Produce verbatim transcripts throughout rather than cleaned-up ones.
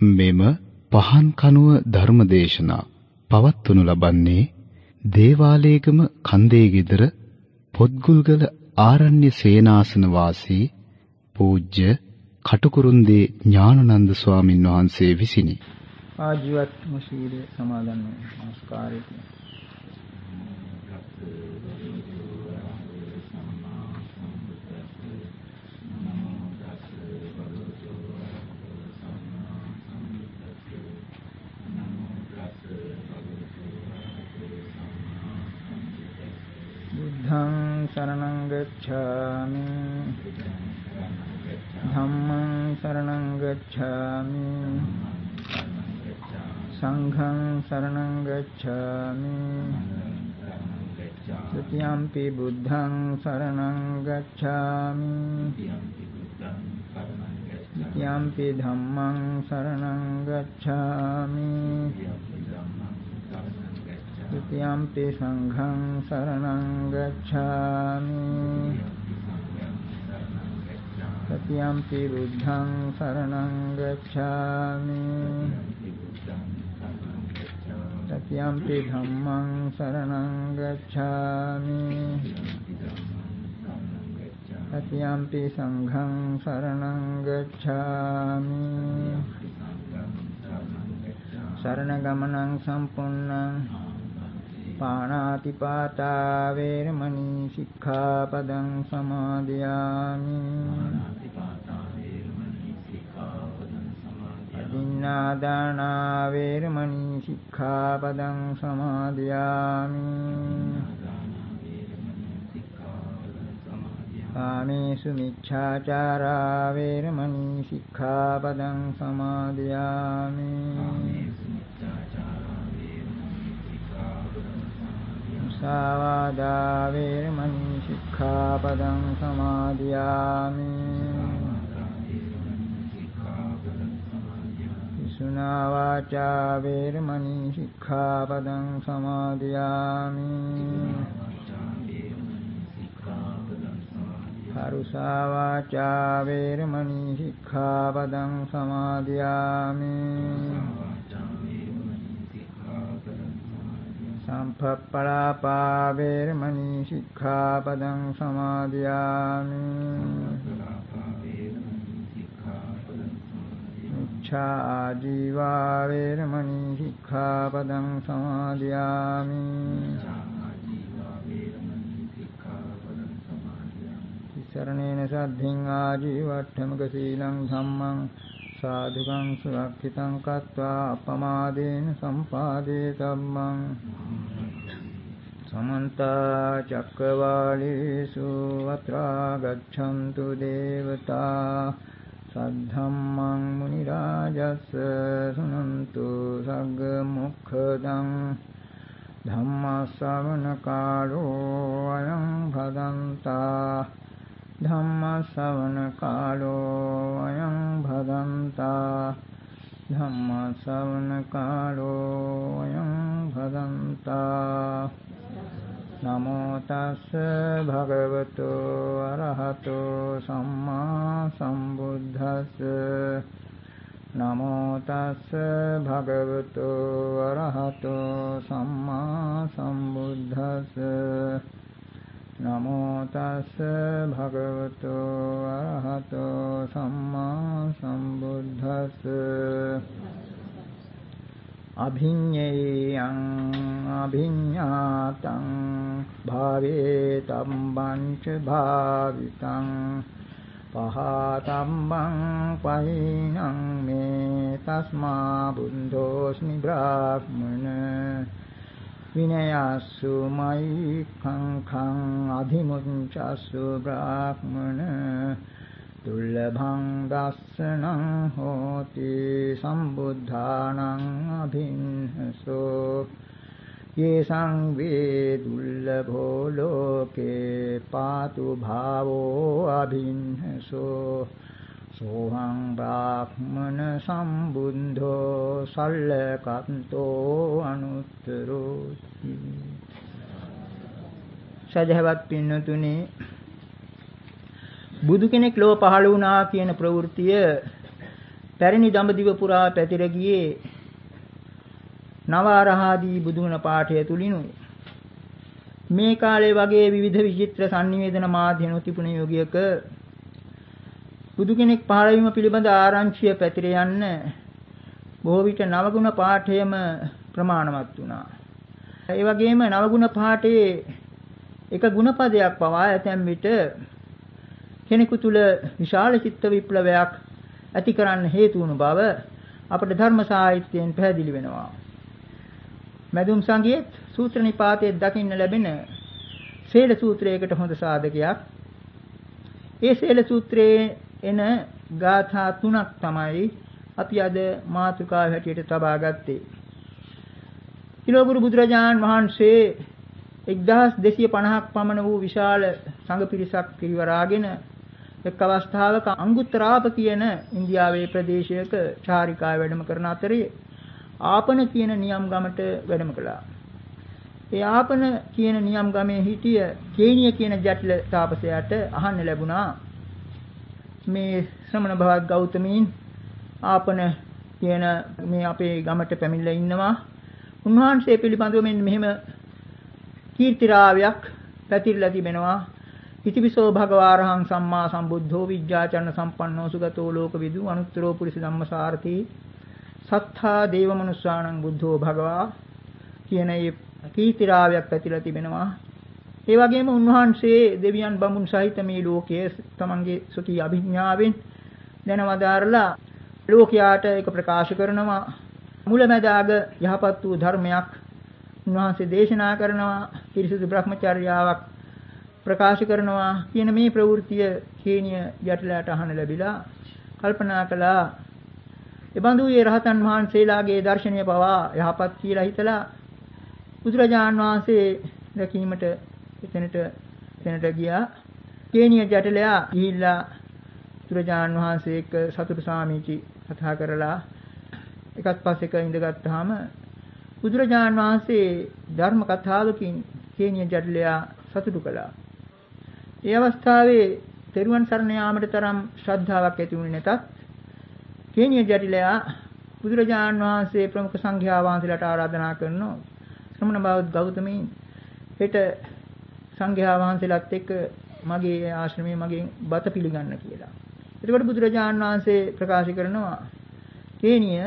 මෙම පහන් කනුව ධර්මදේශනා පවත්වනු ලබන්නේ දේවාලේගම කන්දේ ගෙදර පොත්ගුල්ගල ආරණ්‍ය සේනාසන වාසී පූජ්‍ය කටුකුරුන්දී ඥානানন্দ ස්වාමින් වහන්සේ විසිනි. ආජීවත් මුසීලේ සමාදන් නමස්කාරය. බුද්ධං शरणं गच्छामि धम्मं शरणं गच्छामि संघं शरणं गच्छामि तृतीयंपि बुद्धं शरणं गच्छामि तृतीयंपि धम्मं शरणं गच्छामि तृतीयंपि संघं शरणं गच्छामि तृतीयंपि बुद्धं शरणं गच्छामि तृतीयंपि धम्मं शरणं गच्छामि तृतीयंपि संघं शरणं गच्छामि शरणगमनं संपूर्णं पाणातिपाता वेरमणि सिक्खापदं समादयामि अदिन्नादाना वेरमणि सिक्खापदं समादयामि कामेषु मिच्छाचारा वेरमणि सिक्खापदं समादयामि मुसावादा वेरमणि सिक्खापदं समादयामि पिशुना वाचा वेरमणि सिक्खापदं समादयामि परुषा वाचा वेरमणि सिक्खापदं समादयामि संपप्पलापा वेरमणि सिक्खापदं समादयामि मिच्छा आजीवा वेरमणि सिक्खापदं समादयामि शरणेन सद्धिं आजीवट्ठमक शीलं धम्मं साधुकं सुरक्षितं कृत्वा अपमादेन सम्पादेतव्यं समन्त चक्रवालेषु अत्रा गच्छन्तु देवता सद्धम्मं मुनिराजस्य शृण्वन्तु सग्मुखदं धम्मश्रवणकालो अयं भदन्ता धम्मश्रवणकालो अयं भदन्ता धम्मश्रवणकालो अयं भदन्ता नमो तस्स भगवतो अरहतो सम्मा सम्बुद्धस्स नमो तस्स भगवतो अरहतो सम्मा सम्बुद्धस्स नमो तस्स भगवतो अरहतो सम्मा सम्बुद्धस्स अभिඤ්ඤේයං अभिඤ්ඤාතං භාවේතම්බං ච භාවිතං පහතම්බං පහිනං මේ තස්මා බුද්ධෝස්මි බ්‍රාහ්මන විනයස්සු මයිඛං khං අධිමුංචස්සු බ්‍රාහ්මන දුර්ලභං දස්සනං හෝති සම්බුද්ධානං අභින්නසෝ යේසං වේ දුර්ලභෝ ලෝකේ පාතු භාවෝ අභින්නසෝ සෝහං බ්‍රාහ්මන සම්බුද්ධෝ සල්ලකන්තෝ අනුත්තරෝ. සදහවත් පින්නතුනි, බුදු කෙනෙක් ලෝ පහළ වුණා කියන ප්‍රවෘත්තිය පැරණි දඹදිව පුරා පැතිර ගියේ නවආරහාදී බුදුගුණ පාඨය තුලිනුයි. මේ කාලේ වගේ විවිධ විචිත්‍ර sannivedana මාධ්‍ය නොතිබුණ යුගයක බුදු කෙනෙක් පහළ වීම පිළිබඳ ආරංචිය පැතිර යන්න බොහෝ විට නවගුණ පාඨයම ප්‍රමාණවත් වුණා. ඒ වගේම නවගුණ පාඨයේ එක ගුණපදයක් පවා ඇතැම් විට කෙනෙකු තුල විශාල චිත්ත විප්ලවයක් ඇති කරන්න හේතු වුණු බව අපට ධර්ම සාහිත්‍යයෙන් පැහැදිලි වෙනවා. මැදුම් සංගීත සූත්‍ර නිපාතයේ දකින්න ලැබෙන සීල සූත්‍රයකට හොඳ සාධකයක්. ඒ සීල සූත්‍රයේ එන ගාථා තුනක් තමයි අපි අද මාතෘකාව හැටියට තබා ගත්තේ. කිලෝගුරු බුදුරජාණන් වහන්සේ එක්දහස් දෙසිය පනහක් පමණ වූ විශාල සංඝ පිරිසක් පිරිවරාගෙන එක් අවස්ථාවක අංගුත්තරාප කියන ඉන්දියාවේ ප්‍රදේශයක චාරිකාව වැඩම කරන අතරේ ආපන කියන නියම් ගමට වැඩම කළා. ඒ ආපන කියන නියම් ගමේ හිටිය කේනිය කියන ජටිල තාපසයාට අහන්න ලැබුණා මේ ශ්‍රමණ භවත් ගෞතමීන් ආපන කියන මේ අපේ ගමට පැමිණලා ඉන්නවා. උන්වහන්සේ පිළිබඳව මෙන්න මෙහෙම කීර්තිරාවයක් පැතිරලා තිබෙනවා. ඉතිවිසෝ භගවාරහං සම්මා සම්බුද්ධෝ විජ්ජාචරණ සම්පන්නෝ සුගතෝ ලෝකවිදු අනුත්තරෝ පුරිස ධම්මසාරති සත්තා දේව මනුස්සාණං බුද්ධෝ භගවා කියන මේ කීර්තිරාවයක් පැතිරලා තිබෙනවා. ඒ වගේම උන්වහන්සේ දෙවියන් බඹුන් සහිත මේ ලෝකයේ තමන්ගේ සුඛී අභිඥාවෙන් දැනවදාරලා ලෝකයාට ඒක ප්‍රකාශ කරනවා. මුලැමැදාග යහපත් වූ ධර්මයක් උන්වහන්සේ දේශනා කරනවා. පිරිසුදු බ්‍රහ්මචර්යාවක් ප්‍රකාශ කරනවා කියන මේ ප්‍රවෘත්තිය කේනිය යටලට අහන්න ලැබිලා කල්පනා කළා. එබඳු ඒ රහතන් වහන්සේලාගේ දර්ශනීය පවා යහපත් කියලා හිතලා බුදුරජාන් වහන්සේ දැකීමට එතනට එතනට ගියා. කේනිය ජටලයා ගිහිල්ලා බුදුරජාන් වහන්සේ එක්ක සතුටු සාමීචි කතා කරලා එකත් පස්සෙක ඉඳගත්තාම බුදුරජාන් වහන්සේ ධර්ම කතාවකින් කේනිය ජටලයා සතුටු කළා. ඒ අවස්ථාවේ තෙරුවන් සරණ යාමට තරම් ශ්‍රද්ධාවක් ඇති වුණේ නැතත් කේනිය ජටිලයා බුදුරජාණන් වහන්සේ ප්‍රමුඛ සංඝයා වහන්සේලාට ආරාධනා කරනවා ශ්‍රමණ බෞද්ධ ගෞතමීන් හෙට සංඝයා වහන්සේලාත් එක්ක මගේ ආශ්‍රමයේ මගෙන් බත පිළිගන්න කියලා. එතකොට බුදුරජාණන් වහන්සේ ප්‍රකාශ කරනවා කේනිය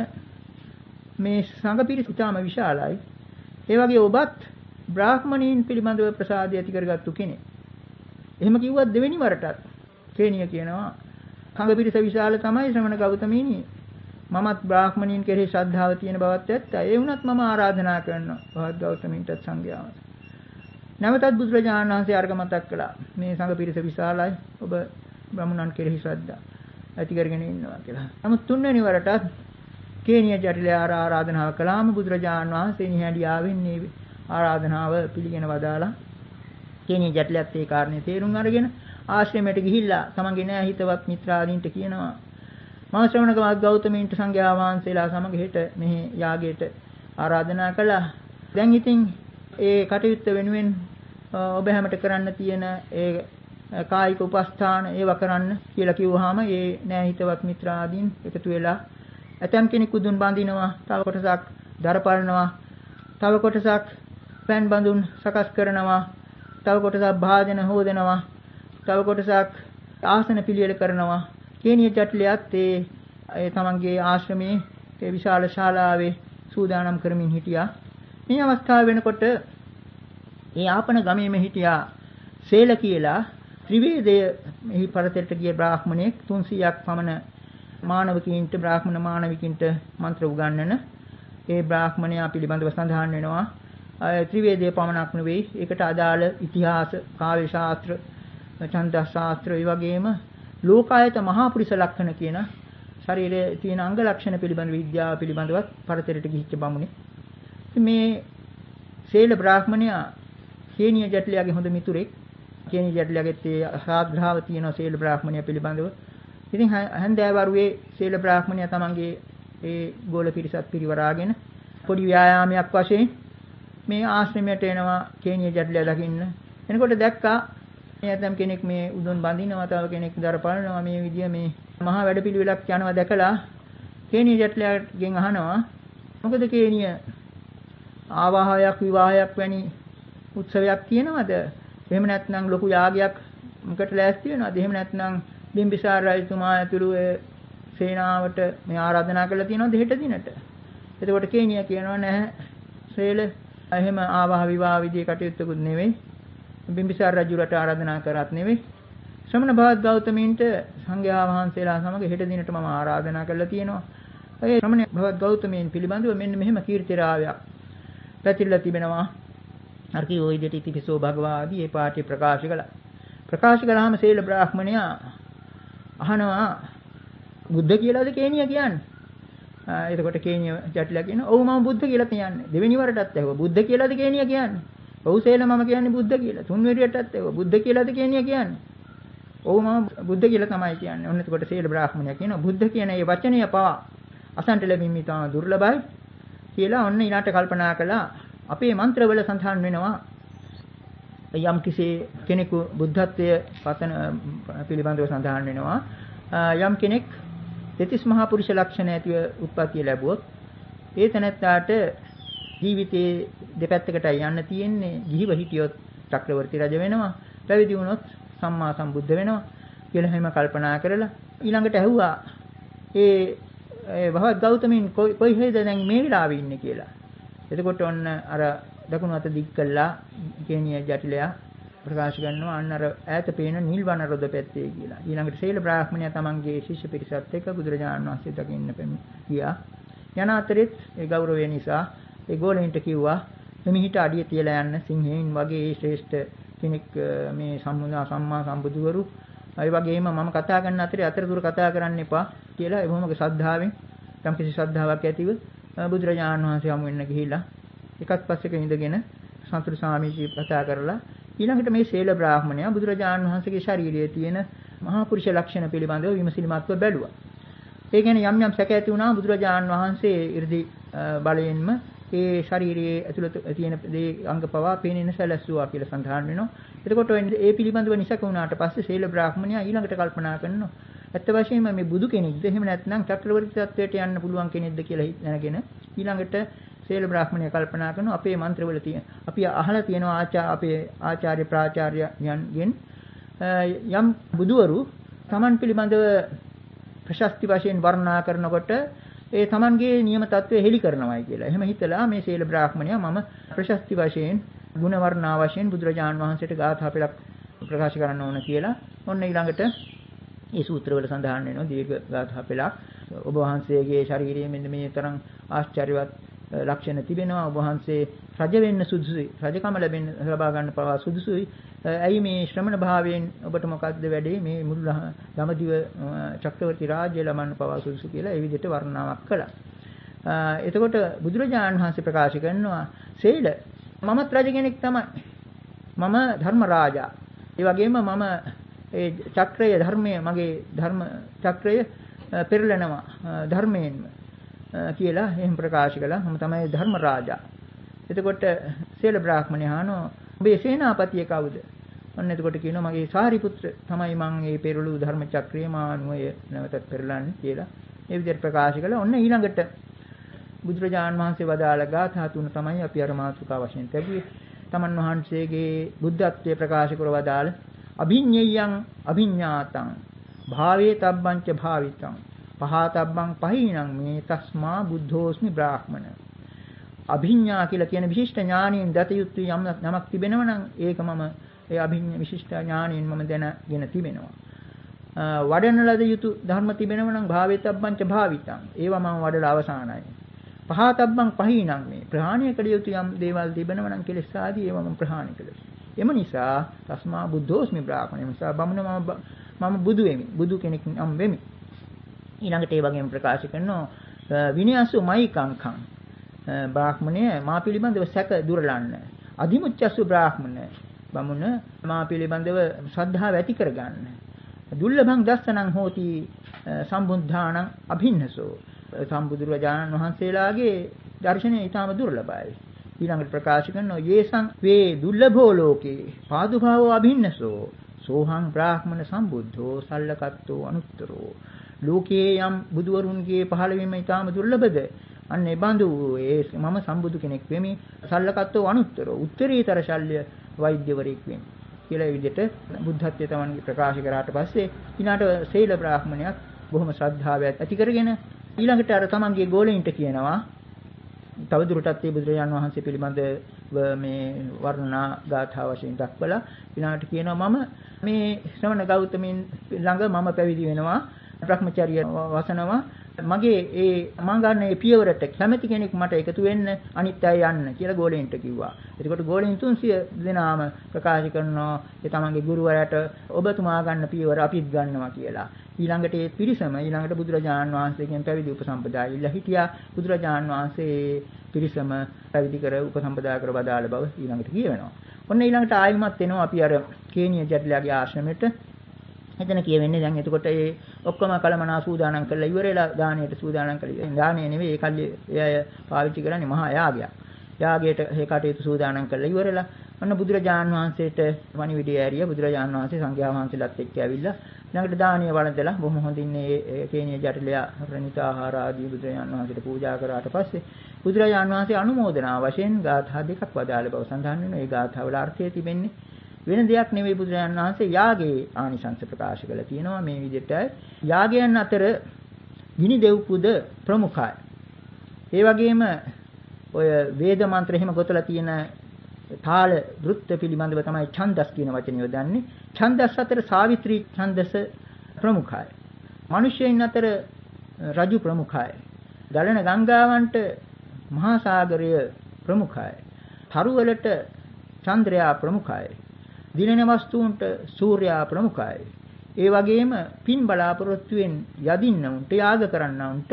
මේ සංඝ පිරිස ඉතාම විශාලයි. ඒ වගේ ඔබත් බ්‍රාහ්මණීන් පිළිබඳව ප්‍රසාදය ඇති කරගත්තු කෙනෙක්. එහෙම කිව්වත් දෙවෙනි වරටත් කේනිය කියනවා සංඝ පිරිස විශාල තමයි ශ්‍රමණ ගෞතමීනි. මමත් බ්‍රාහ්මණීන් කෙරෙහි ශ්‍රද්ධාව තියෙන බවත් ඇත්ත. ඒ වුණත් මම ආරාධනා කරනවා බවත් ගෞතමීන්ටත් සංඝයාව. නැවතත් බුදුරජාණන් වහන්සේ අර්ග මතක් කළා. මේ සංඝ පිරිස විශාලයි. ඔබ බ්‍රාහ්මණන් කෙරෙහි ශ්‍රද්ධා ඇති කරගෙන ඉන්නවා කියලා. නමුත් තුන්වෙනි වරටත් කේනිය ජටිලයා ආරාධනාව කළාම බුදුරජාණන් වහන්සේ නිහඬියාවෙන් මේ ආරාධනාව පිළිගෙන වදාලා කේනිය ජටිලයාත් ඒ කාරණේ තේරුම් අරගෙන ආශ්‍රමයට ගිහිල්ලා තමන්ගේ නෑ හිතවත් මිත්‍රාදීන්ට කියනවා මම ශ්‍රමණ ගෞතමීන්ට සංඝයා වහන්සේලා සමග හෙට මෙහි යාගයට ආරාධනා කළා. දැන් ඉතින් ඒ කටයුත්ත වෙනුවෙන් ඔබ හැමට කරන්න තියෙන ඒ කායික උපස්ථාන ඒව කරන්න කියලා කිව්වහම ඒ නෑ හිතවත් මිත්‍රාදීන් එකතු වෙලා ඇතම් කෙනෙකු දුන් බඳිනවා, තව කොටසක් දර පරනවා, තව කොටසක් පෑන් බඳුන් සකස් කරනවා, තව කොටසක් භාජන හොදනවා, තව කොටසක් ආසන පිළියෙල කරනවා. කේනිය ජටිලයාත් ඒ තමන්ගේ ආශ්‍රමයේ ඒ විශාල ශාලාවේ සූදානම් කරමින් හිටියා. මේ අවස්ථාව වෙනකොට ඒ ආපන ගමේම හිටියා සේල කියලා ත්‍රිවේදය මෙහි පරතරට ගිය බ්‍රාහ්මණයෙක් තුන්සීයක් පමණ මානවකීන්ට බ්‍රාහ්මණ මානවිකින්ට මන්ත්‍ර උගන්වන ඒ බ්‍රාහ්මණයා පිළිබඳව සඳහන් වෙනවා. ත්‍රිවේදයේ පමණක් නෙවෙයි ඒකට අදාළ ඉතිහාස, කාව්‍ය ශාස්ත්‍ර, ඡන්දස් ශාස්ත්‍ර, ඒ වගේම ලෝකායත මහා පුරිස ලක්ෂණ කියන ශරීරයේ තියෙන අංග ලක්ෂණ පිළිබඳ විද්‍යාව පිළිබඳවත් පරතරයට ගිහිච්ච බමුණේ. මේ සේල බ්‍රාහ්මණයා කේනිය ජටිලයාගේ හොඳ මිතුරෙක්. කේනිය ජටිලයාගෙත් ඒ සාග්‍රහව තියෙන සේල බ්‍රාහ්මණයා පිළිබඳව. ඉතින් හන්දෑවරුවේ සේල බ්‍රාහ්මණයා තමන්ගේ ඒ ගෝල පිරිසත් පිරිවරාගෙන පොඩි ව්‍යායාමයක් වශයෙන් මේ ආශ්‍රමයට එනවා කේනිය ජටිලයා දකින්න. එනකොට දැක්කා මේ ඇතම් කෙනෙක් මේ උදුන් බඳිනවා, තව කෙනෙක් දර පලනවා, මේ විදිය මේ මහා වැඩපිළිවෙලක් යනවා දැකලා කේනිය ජටලයාගෙන් අහනවා මොකද කේනිය ආවාහයක් විවාහයක් වැනි උත්සවයක් තියෙනවද? එහෙම නැත්නම් ලොකු යාගයක් මොකට ලෑස්ති වෙනවද? එහෙම නැත්නම් බිම්බිසාර රජතුමා ඇතුළු ඒ සේනාවට මේ ආරාධනා කරලා තියෙනවද හෙට දිනට? එතකොට කේනිය කියනවා නැහැ ශ්‍රේල එහෙම ආවාහ විවාහ විදියේ කටයුත්තකුත් නෙවෙයි. බිම්බිසාර රජුට ආරාධනා කරත් නෙවෙයි. ශ්‍රමණ භාග ගෞතමීන්ට සංඝයා වහන්සේලා සමග හෙට දිනට මම ආරාධනා කරලා තියෙනවා. ඒ ශ්‍රමණ භාග ගෞතමීන් පිළිබඳව මෙන්න මෙහෙම කීර්තිරාවයක් පැතිරලා තිබෙනවා. අර කී ওই දෙටි තිපිසෝ භගවා ආදී මේ පාඨය ප්‍රකාශ කළා. ප්‍රකාශ කළාම සීල බ්‍රාහ්මණයා අහනවා බුද්ධ කියලාද කේනිය කියන්නේ? එතකොට කේනිය ජටිලා කියනවා ඔව් මම බුද්ධ කියලා කියන්නේ. දෙවෙනි වරටත් ඇහුවා බුද්ධ කියලාද කේනිය කියන්නේ? ඔව් සීල මම කියන්නේ බුද්ධ කියලා. තුන්වෙනියටත් ඇහුවා බුද්ධ කියලාද කේනිය කියන්නේ? ඔව් මම බුද්ධ කියලා තමයි කියන්නේ. ඔන්න එතකොට සීල බ්‍රාහ්මණයා කියනවා බුද්ධ කියන මේ වචනය පවා අසන්ට ලැබීම ඉතාම දුර්ලභයි කියලා ඔන්න ඊළාට කල්පනා කළා. අපේ මන්ත්‍රවල සඳහන් වෙනවා යම් කිසි කෙනෙකු බුද්ධත්වයේ පතන පිළිබඳව සඳහන් වෙනවා යම් කෙනෙක් දෙතිස් මහා පුරුෂ ලක්ෂණ ඇතිව උත්පත්ති ලැබුවොත් ඒ තැනැත්තාට ජීවිතයේ දෙපැත්තකටයි යන්න තියෙන්නේ. ගිහිව හිටියොත් චක්‍රවර්ති රජ වෙනවා, පැවිදි වුණොත් සම්මා සම්බුද්ධ වෙනවා කියලා හැම කල්පනා කරලා ඊළඟට ඇහුවා ඒ ඒ භවත් ගෞතමීන් කොයි හේද දැන් මේ වෙලාවේ ඉන්නේ කියලා. එතකොට ඔන්න අර දකුණු අත දික් කළා කේනිය ජටිලයා ප්‍රකාශ කරනවා අන්න අර ඈත පේන නිල්වන රොද පැත්තේ කියලා. ඊළඟට සීල බ්‍රාහ්මණයා තමන්ගේ ශිෂ්‍ය පිරිසත් එක්ක බුදුරජාණන් වහන්සේ දකින්න ගියා. යන අතරෙත් ඒ ගෞරවය නිසා ඒ ගෝලෙන්ට කිව්වා මෙහිට අඩිය තියලා යන්න සිංහයන් වගේ ඒ ශ්‍රේෂ්ඨ කෙනෙක් මේ සම්මුදා සම්මා සම්බුදුවරු ඒ වගේම මම කතා කරන අතරේ අතරතුර කතා කරන්න එපා කියලා ඒ බොහොම ශ්‍රද්ධාවෙන් යම් කිසි ශ්‍රද්ධාවක් ඇතිව බුදුරජාණන් වහන්සේ හමු වෙන්න ගිහිලා එකත් පස්සෙක ඉඳගෙන සතුරු සාමීචි කතා කරලා ඊළඟට මේ ශේල බ්‍රාහ්මණයා බුදුරජාණන් වහන්සේගේ ශරීරයේ තියෙන මහා පුරුෂ ලක්ෂණ පිළිබඳව විමසිලිමත්ව බැලුවා. ඒ කියන්නේ යම් යම් සැක ඇති වුණා බුදුරජාණන් වහන්සේ 이르දි බලයෙන්ම ඒ ශරීරයේ ඇතුළත තියෙන දේ අංග පවා පේනෙන සැලැස්සුවා කියලා සඳහන් වෙනවා. එතකොට ඒ පිළිබඳව නිසක වුණාට පස්සේ ශේල බ්‍රාහ්මණයා ඊළඟට කල්පනා කරනවා ඇත්ත වශයෙන්ම මේ බුදු කෙනෙක්ද එහෙම නැත්නම් චක්‍රවර්ති තත්වයට යන්න පුළුවන් කෙනෙක්ද කියලා දැනගෙන ඊළඟට ශේල බ්‍රාහ්මණය කල්පනා කරනවා අපේ මන්ත්‍රවල තියෙන අපි අහලා තියෙනවා ආචාර්ය අපේ ආචාර්ය ප්‍රාචාර්යයන්ගෙන් යම් බුදුවරු Taman පිළිබඳව ප්‍රශස්ති වශයෙන් වර්ණනා කරනකොට ඒ Tamanගේ නියම තත්වය හෙළි කරනවායි කියලා. එහෙම හිතලා මේ ශේල බ්‍රාහ්මණයා මම ප්‍රශස්ති වශයෙන් ගුණ වර්ණනා වශයෙන් බුදුරජාණන් වහන්සේට ගාථා පෙළක් ප්‍රකාශ කරන්න ඕන කියලා. ඔන්න ඊළඟට මේ සූත්‍රවල සඳහන් වෙනවා දීර්ඝ ගාථා පෙළක්. ඔබ වහන්සේගේ ශරීරයේ මෙන්න මේ තරම් ආශ්චර්යවත් ලක්ෂණ තිබෙනවා. ඔබ වහන්සේ රජ වෙන්න සුදුසුයි. රජකම ලැබෙන්න ලබා ගන්න පවා සුදුසුයි. ඇයි මේ ශ්‍රමණ භාවයෙන් ඔබට මොකක්ද වැඩේ? මේ මුළු දමදිව චක්‍රවර්ති රාජ්‍ය ලබන්න පවා සුදුසු කියලා ඒ විදිහට වර්ණනාවක් කළා. එතකොට බුදුරජාණන් වහන්සේ ප්‍රකාශ කරනවා සේල මමත් රජ කෙනෙක් තමයි. මම ධර්ම රාජා. ඒ වගේම මම ඒ චක්‍රය ධර්මයේ මගේ ධර්ම චක්‍රය පෙරලනවා ධර්මයෙන්ම කියලා එහෙම ප්‍රකාශ කළා. මම තමයි ධර්ම රාජා. එතකොට සීල බ්‍රාහ්මණය අහනවා ඔබේ සේනාපතිය කවුද? ඔන්න එතකොට කියනවා මගේ සාරිපුත්‍ර තමයි මම මේ පෙරළු ධර්ම චක්‍රයේ මානුවය නැවතත් පෙරලන්නේ කියලා. ඒ විදිහට ප්‍රකාශ කළා. ඔන්න ඊළඟට බුදුරජාණන් වහන්සේ වදාළ ගාථා තුන තමයි අපි අර මාතෘකා වශයෙන් ලැබුවේ. තමන් වහන්සේගේ බුද්ධත්වයේ ප්‍රකාශ කර වදාළ අභිඤ්ඤයං අභිඤ්ඤාතං භාවේ තබ්බංච භාවිතං පහතබ්බං පහිනං මේ තස්මා බුද්ධෝස්මි බ්‍රාහ්මණ. අභිඤ්ඤා කියලා කියන විශිෂ්ට ඥාණයෙන් දත යුතු යම් නමක් තිබෙනවා නම් ඒක මම ඒ අභිඤ්ඤ විශිෂ්ට ඥාණයෙන් මම දැනගෙන තිබෙනවා. වඩන ලද යුතු ධර්ම තිබෙනවා නම් භාවේතබ්බංච භාවිතං ඒවා මම වඩලා අවසానයි. පහතබ්බං පහිනං මේ ප්‍රහාණය කළ යුතු යම් දේවල් තිබෙනවා නම් කෙලෙස් ආදී ඒවා මම ප්‍රහාණය කළා. එම නිසා තස්මා බුද්ධෝස්මි බ්‍රාහ්මණ. නිසා බමුණ මම මම බුදු වෙමි. බුදු කෙනෙක් නම් වෙමි. ඊළඟට ඒ වගේම ප්‍රකාශ කරනවා විනයසු මයිකංකං බ්‍රාහ්මණය මා පිළිබඳව සැක දුරලන්න. අධිමුච්ඡසු බ්‍රාහ්මණ බමුණ මා පිළිබඳව ශ්‍රද්ධාව ඇති කරගන්න. දුර්ලභං දස්සනං හෝති සම්බුද්ධාණං අභින්නසෝ. සම්බුදුරජාණන් වහන්සේලාගේ දර්ශනය ඊටම දුර්ලභයි. ඊළඟට ප්‍රකාශ කරනවා යේසං වේ දුර්ලභෝ ලෝකේ පාදුභාවෝ අභින්නසෝ සෝහං බ්‍රාහ්මණ සම්බුද්ධෝ සල්ලකත්තෝ අනුත්තරෝ ලෝකයේ යම් බුදුවරුන්ගේ පහළ වීම ඊටාම දුර්ලභද? අන්න ඒ බඳු ඒ මම සම්බුදු කෙනෙක් වෙමි. සල්ලකත්තෝ අනුත්තරෝ උත්තරීතර ශල්‍ය වෛද්‍යවරයෙක් වෙමි. කියලා ඒ විදිහට බුද්ධත්වයේ තමන්ගේ ප්‍රකාශ කරාට පස්සේ ඊළාට සීල බ්‍රාහ්මණයක් බොහොම ශ්‍රද්ධාවක් ඇති කරගෙන ඊළඟට අර තමන්ගේ ගෝලෙන්ට කියනවා තවදුරටත් මේ බුදුරජාණන් වහන්සේ පිළිබඳ මේ වර්ණනා ගාථා වශයෙන් දක්වලා ඊළඟට කියනවා මම මේ ශ්‍රවණ ගෞතමයන් ළඟ මම පැවිදි වෙනවා බ්‍රහ්මචර්ය වසනවා මගේ ඒ මං ගන්න ඒ පියවරට කැමැති කෙනෙක් මට එකතු වෙන්න අනිත් අය යන්න කියලා ගෝලෙන්ට කිව්වා. එතකොට ගෝලෙන් තුන්සිය දෙනාම ප්‍රකාශ කරනවා ඒ තමන්ගේ ගුරුවරයාට ඔබතුමා ගන්න පියවර අපිත් ගන්නවා කියලා. ඊළඟට ඒ පිරිසම ඊළඟට බුදුරජාණන් වහන්සේගෙන් පැවිදි උපසම්පදා ඉල්ලා හිටියා. බුදුරජාණන් වහන්සේ පිරිසම පැවිදි කර උපසම්පදා කර වදාළ බව ඊළඟට කියවෙනවා. ඔන්න ඊළඟට ආයිමත් එනවා අපි අර කේනිය ජටිලයාගේ ආශ්‍රමයට. එතන කියවෙන්නේ දැන් එතකොට ඒ ඔක්කොම කලමනා සූදානම් කරලා ඉවරලා දාණයට සූදානම් කරලා දාණය නෙවෙයි ඒ කල්ලි එය පාවිච්චි කරන්නේ මහා යාගයක්. යාගයට ඒ කටයුතු සූදානම් කරලා ඉවරලා අන්න බුදුරජාණන් වහන්සේට වණිවිඩය ඇරිය බුදුරජාණන් වහන්සේ සංඝයා වහන්සේලාත් එක්ක ඇවිල්ලා ළඟට දාණය වළඳලා බොහොම හොඳින් මේ කේනිය ජටිලයා ප්‍රණීත ආහාර ආදී බුදුරජාණන් වහන්සේට පූජා කරාට පස්සේ බුදුරජාණන් වහන්සේ අනුමෝදනා වශයෙන් ගාථා දෙකක් වදාළ බව සඳහන් වෙනවා. ඒ ගාථාවල අර්ථය තිබෙන්නේ වෙන දෙයක් නෙවෙයි බුදුරජාණන් වහන්සේ යාගයේ ආනිසංස ප්‍රකාශ කළා තියෙනවා මේ විදිහට යාගයන් අතර ගිනි දෙව්පුද ප්‍රමුඛයි. ඒ වගේම ඔය වේද මන්ත්‍ර එහෙම ගොතලා තියෙන තාල වෘත්ත පිළිබඳව තමයි ඡන්දස් කියන වචනේ යොදන්නේ. ඡන්දස් අතර සාවිත්‍රී ඡන්දස ප්‍රමුඛයි. මිනිසෙයින් අතර රජු ප්‍රමුඛයි. ගලන ගංගාවන්ට මහා සාගරය ප්‍රමුඛයි. තරුවලට චන්ද්‍රයා ප්‍රමුඛයි. දිනෙන වස්තුන්ට සූර්යයා ප්‍රමුඛයි. ඒ වගේම පින් බලාපොරොත්තුෙන් යදින්න උන්ට යාග කරන්න උන්ට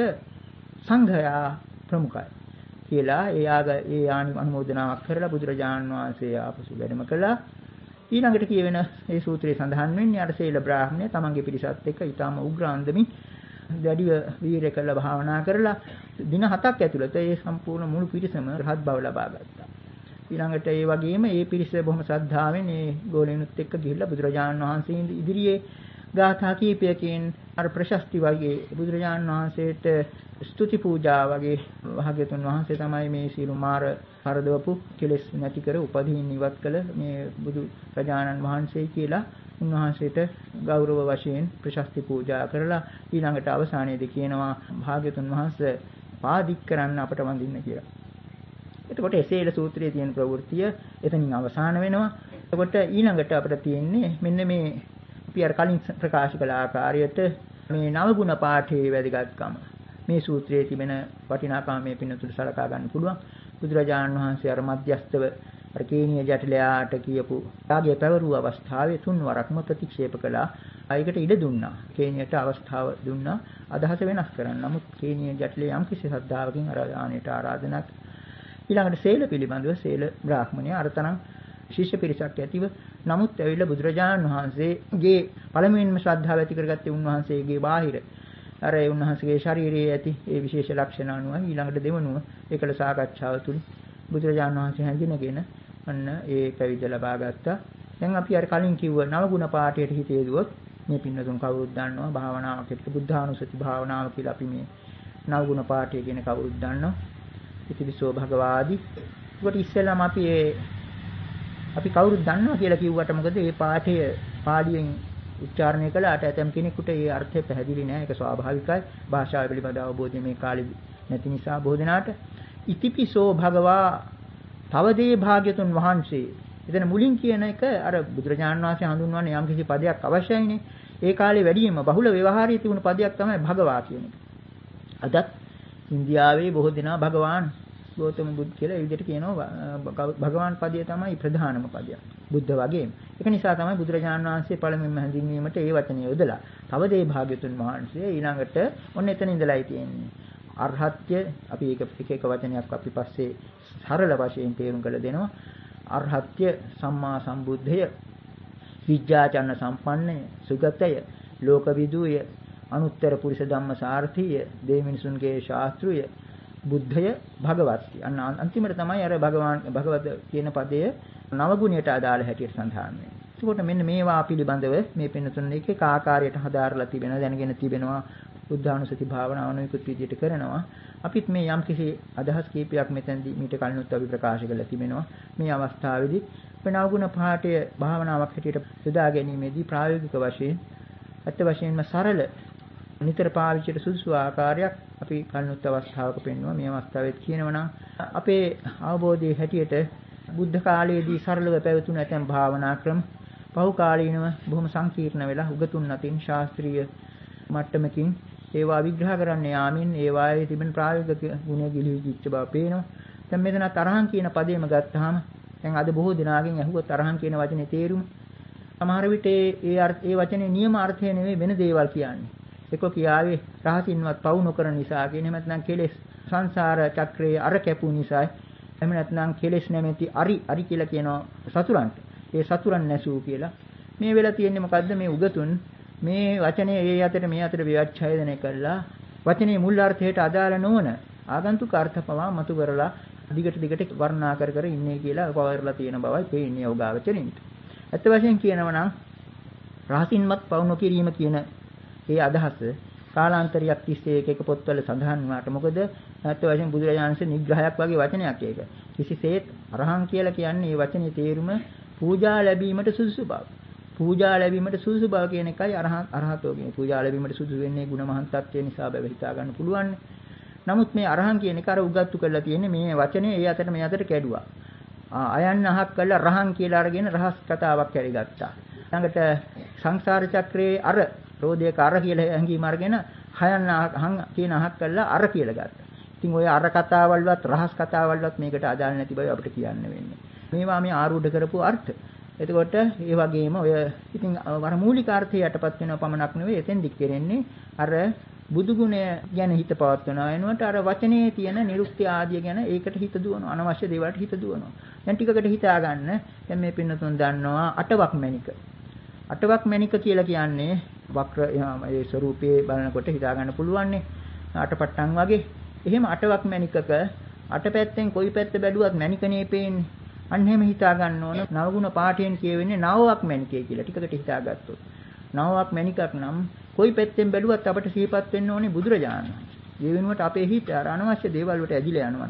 සංඝයා ප්‍රමුඛයි කියලා ඒ යාග ඒ ආනි අනුමෝදනාවක් කරලා බුදුරජාණන් වහන්සේ ආපසු වැඩම කළා. ඊළඟට කියවෙන මේ සූත්‍රයේ සඳහන් වෙන්නේ අර සීල බ්‍රාහ්මණය තමන්ගේ පිරිසත් එක්ක ඊටාම උග්‍ර අන්දමින් දැඩිව වීරය කළ භාවනා කරලා දින හතක් ඇතුළත ඒ සම්පූර්ණ මුළු පිරිසම රහත් බව ලබා ගත්තා. ඊළඟට ඒ වගේම ඒ පිරිස බොහොම ශ්‍රද්ධාවෙන් ඒ ගෝලෙනුත් එක්ක ගිහිල්ලා බුදුරජාණන් වහන්සේ ඉදිරියේ ගාථා කීපයකින් අර ප්‍රශස්ති වගේ බුදුරජාණන් වහන්සේට ස්තුති පූජා වගේ භාග්‍යතුන් වහන්සේ තමයි මේ සීල මාර හරදවපු කෙලෙස් නැති කර උපදීන් ඉවත් කළ මේ බුදු රජාණන් වහන්සේ කියලා උන්වහන්සේට ගෞරව වශයෙන් ප්‍රශස්ති පූජා කරලා ඊළඟට අවසානයේදී කියනවා භාග්‍යතුන් වහන්සේ පාදික් කරන්න අපට වඳින්න කියලා. එතකොට එසේල සූත්‍රයේ තියෙන ප්‍රවෘත්තිය එතනින් අවසන් වෙනවා. එතකොට ඊළඟට අපිට තියෙන්නේ මෙන්න මේ අපි අර කලින් ප්‍රකාශ කළ ආකාරයට මේ නවගුණ පාඨයේ වැදගත්කම. මේ සූත්‍රයේ තිබෙන වටිනාකම මේ පින්නතුට සලකා ගන්න පුළුවන්. බුදුරජාණන් වහන්සේ අර මධ්‍යස්තව අර කේනිය ජටිලයාට කියපු යාගය පැවරුව අවස්ථාවේ තුන් වරක්ම ප්‍රතික්ෂේප කළා. ඒකට ඉඩ දුන්නා. කේනියට අවස්ථාව දුන්නා අදහස වෙනස් කරන්න. නමුත් කේනිය ජටිලයා යම් කිසි ශ්‍රද්ධාවකින් අර ආණයට ආරාධනා ඊළඟට සීල පිළිබඳව සීල බ්‍රාහ්මණය අරතරන් ශිෂ්‍ය පිරිසක් ඇතිව නමුත් ඇවිල්ලා බුදුරජාණන් වහන්සේගේ පළමුවෙන්ම ශ්‍රද්ධාව ඇති කරගත්තේ උන්වහන්සේගේ බාහිර අර ඒ උන්වහන්සේගේ ශාරීරියේ ඇති ඒ විශේෂ ලක්ෂණ අනුව ඊළඟට දෙවනුව ඒකල සාකච්ඡාව තුළ බුදුරජාණන් වහන්සේ හැඳිනගෙන අන්න ඒ පැවිද්ද ලබා ගත්තා. දැන් අපි අර කලින් කිව්ව නවගුණ පාඨයට හිත යොදුවොත් මේ පින්නතුන් කවුරුත් දන්නවා භාවනාවක් එක්ක බුද්ධානුස්සති භාවනාව කියලා අපි මේ නවගුණ පාඨය කියන කවුරුත් දන්නවා. ඉතිවිසෝ භගවාදී. ඒකට ඉස්සෙල්ලාම අපි ඒ අපි කවුරුත් දන්නවා කියලා කිව්වට මොකද මේ පාඨය පාලියෙන් උච්චාරණය කළාට ඇතම් කෙනෙකුට ඒ අර්ථය පැහැදිලි නෑ. ඒක ස්වාභාවිකයි. භාෂාව පිළිබඳ අවබෝධය මේ කාලේ නැති නිසා බොහෝ දෙනාට ඉතිපිසෝ භගවා තවදේ භාග්‍යතුන් වහන්සේ. එතන මුලින් කියන එක අර බුදුරජාණන් වහන්සේ හඳුන්වන්නේ යම් කිසි පදයක් අවශ්‍යයිනේ. ඒ කාලේ වැඩියෙන්ම බහුල ව්‍යවහාරයේ තිබුණු පදයක් තමයි භගවා කියන එක. අදත් ඉන්දියාවේ බොහෝ දෙනා භගවාන් ගෞතම බුදු කියලා ඒ විදිහට කියනවා. භගවාන් පදය තමයි ප්‍රධානම පදයක්. බුද්ධ වගේම. ඒක නිසා තමයි බුදුරජාණන් වහන්සේ පළමුවෙන්ම හැඳින්වීමට ඒ වචනේ යොදලා. තවදේ භාග්‍යතුන් වහන්සේ ඊළඟට ඔන්න එතන ඉඳලායි තියෙන්නේ. අරහත්ය අපි ඒක එක එක වචනයක් අපි පස්සේ සරල වශයෙන් තේරුම් කරලා දෙනවා. අරහත්ය සම්මා සම්බුද්ධය විද්‍යාචරණ සම්පන්නය සුගතය ලෝකවිදූය අනුත්තර පුරිස ධම්මසාරථිය දෙවිමිනිසුන්ගේ ශාස්ත්‍රය බුද්ධය භගවත්ටි. අන්න අන්තිමට තමයි අර භගවාන් භගවත කියන පදයේ නව ගුණයට අදාළ හැටියට සඳහන් වෙන්නේ. ඒකට මෙන්න මේවා පිළිබඳව මේ පින්නතුන් එක එක ආකාරයට හදාarලා තිබෙනවා දැනගෙන තිබෙනවා. බුද්ධානුස්සති භාවනාව නොයෙකුත් විදිහට කරනවා. අපිත් මේ යම් කිසි අදහස් කීපයක් මෙතෙන්දී මීට කලිනුත් අපි ප්‍රකාශ කරලා තිබෙනවා. මේ අවස්ථාවේදී වෙනවගුණ පාඨය භාවනාවක් හැටියට යොදා ගැනීමේදී ප්‍රායෝගික වශයෙන් අත් වශයෙන්ම සරල නිතර පාවිච්චිට සුදුසු ආකාරයක් අපි කලිනුත් අවස්ථාවක පෙන්වනවා. මේ අවස්ථාවෙත් කියනවා නම් අපේ අවබෝධයේ හැටියට බුද්ධ කාලයේදී සරලව පැවතුණු ඇතැම් භාවනා ක්‍රම පහු කාලීනව බොහොම සංකීර්ණ වෙලා උගතුන් අතින් ශාස්ත්‍රීය මට්ටමකින් ඒවා විග්‍රහ කරන්න යාමින් ඒවායේ තිබෙන ප්‍රායෝගික ගුණ ගිලිහිච්ච බව පේනවා. දැන් මෙතන තරහන් කියන පදේම ගත්තාම දැන් අද බොහෝ දෙනාගෙන් අහුව තරහන් කියන වචනේ තේරුම සමහර විට ඒ ඒ වචනේ නියම අර්ථය නෙවෙයි වෙන දේවල් කියන්නේ. ඒක කියාවේ රහසින්වත් පවු නොකරන නිසා කියන එහෙම නැත්නම් කෙලෙස් සංසාර චක්‍රයේ අර කැපු නිසා එහෙම නැත්නම් කෙලෙස් නැමැති අරි අරි කියලා කියනවා සතුරන්ට. ඒ සතුරන් නැසූ කියලා. මේ වෙලා තියෙන්නේ මොකද්ද මේ උගතුන් මේ වචනේ ඒ අතර මේ අතර විවච්ඡේදනය කළා වචනේ මුල් අර්ථයට අදාළ නොවන ආගන්තුක අර්ථ පවා මතු කරලා දිගට දිගට වර්ණනා කර කර ඉන්නේ කියලා පවර්ලා තියෙන බවයි පේන්නේ යෝගාවචරින්ට. ඇත්ත වශයෙන් කියනවා නම් රහසින්වත් පවු නොකිරීම කියන ඒ අදහස කාලාන්තරියක් තිස්සේ එක එක පොත්වල සඳහන් වුණාට මොකද ඇත්ත වශයෙන් බුදුරජාණන්සේ නිග්‍රහයක් වගේ වචනයක් ඒක. කිසිසේත් අරහං කියලා කියන්නේ මේ වචනේ තේරුම පූජා ලැබීමට සුදුසු බව. පූජා ලැබීමට සුදුසු බව කියන එකයි අරහත් අරහතෝ කියන්නේ. පූජා ලැබීමට සුදුසු වෙන්නේ ගුණ මහන්තත්වය නිසා බව හිතා ගන්න පුළුවන්. නමුත් මේ අරහං කියන එක අර උගත්තු කරලා තියෙන්නේ මේ වචනේ ඒ අතට මේ අතට කැඩුවා. අයන් අහක් කළා රහං කියලා අරගෙන රහස් කතාවක් කැරිගත්තා. ළඟට සංසාර චක්‍රයේ අර රෝධයක අර කියලා හැංගීම අරගෙන හයන් අහන් කියන අහක් කළා අර කියලා ගත්තා. ඉතින් ওই අර කතාවල්වත් රහස් කතාවල්වත් මේකට අදාළ නැති බව අපිට කියන්න වෙන්නේ. මේවා මේ ආරූඪ කරපු අර්ථ. එතකොට ඒ වගේම ඔය ඉතින් වර මූලික අර්ථය යටපත් වෙනව පමණක් නෙවෙයි එතෙන් දික් කරන්නේ අර බුදු ගුණය ගැන හිත පවත්වනවා වෙනුවට අර වචනේ තියෙන නිරුක්ති ආදිය ගැන ඒකට හිත දුවනවා අනවශ්‍ය දේවල්ට හිත දුවනවා. දැන් ටිකකට හිතා ගන්න දැන් මේ පින්නතුන් දන්නවා අටවක් මණික. අටවක් මණික කියලා කියන්නේ වක්‍ර ඒ ස්වරූපයේ බලනකොට හිතා ගන්න පුළුවන්නේ අටපට්ටම් වගේ. එහෙම අටවක් මණිකක අට පැත්තෙන් කොයි පැත්ත බැලුවත් මණිකනේ පේන්නේ. අන්න එහෙම හිතා ගන්න ඕන නවගුණ පාඨයෙන් කියවෙන්නේ නවවක් මණිකේ කියලා. ටිකකට හිතාගත්තොත් නවවක් මණිකක් නම් කොයි පැත්තෙන් බැලුවත් අපට සිහිපත් වෙන්න ඕනේ බුදුරජාණන්. ඒ වෙනුවට අපේ හිත අර අනවශ්‍ය දේවල් වලට ඇදිලා යනවා.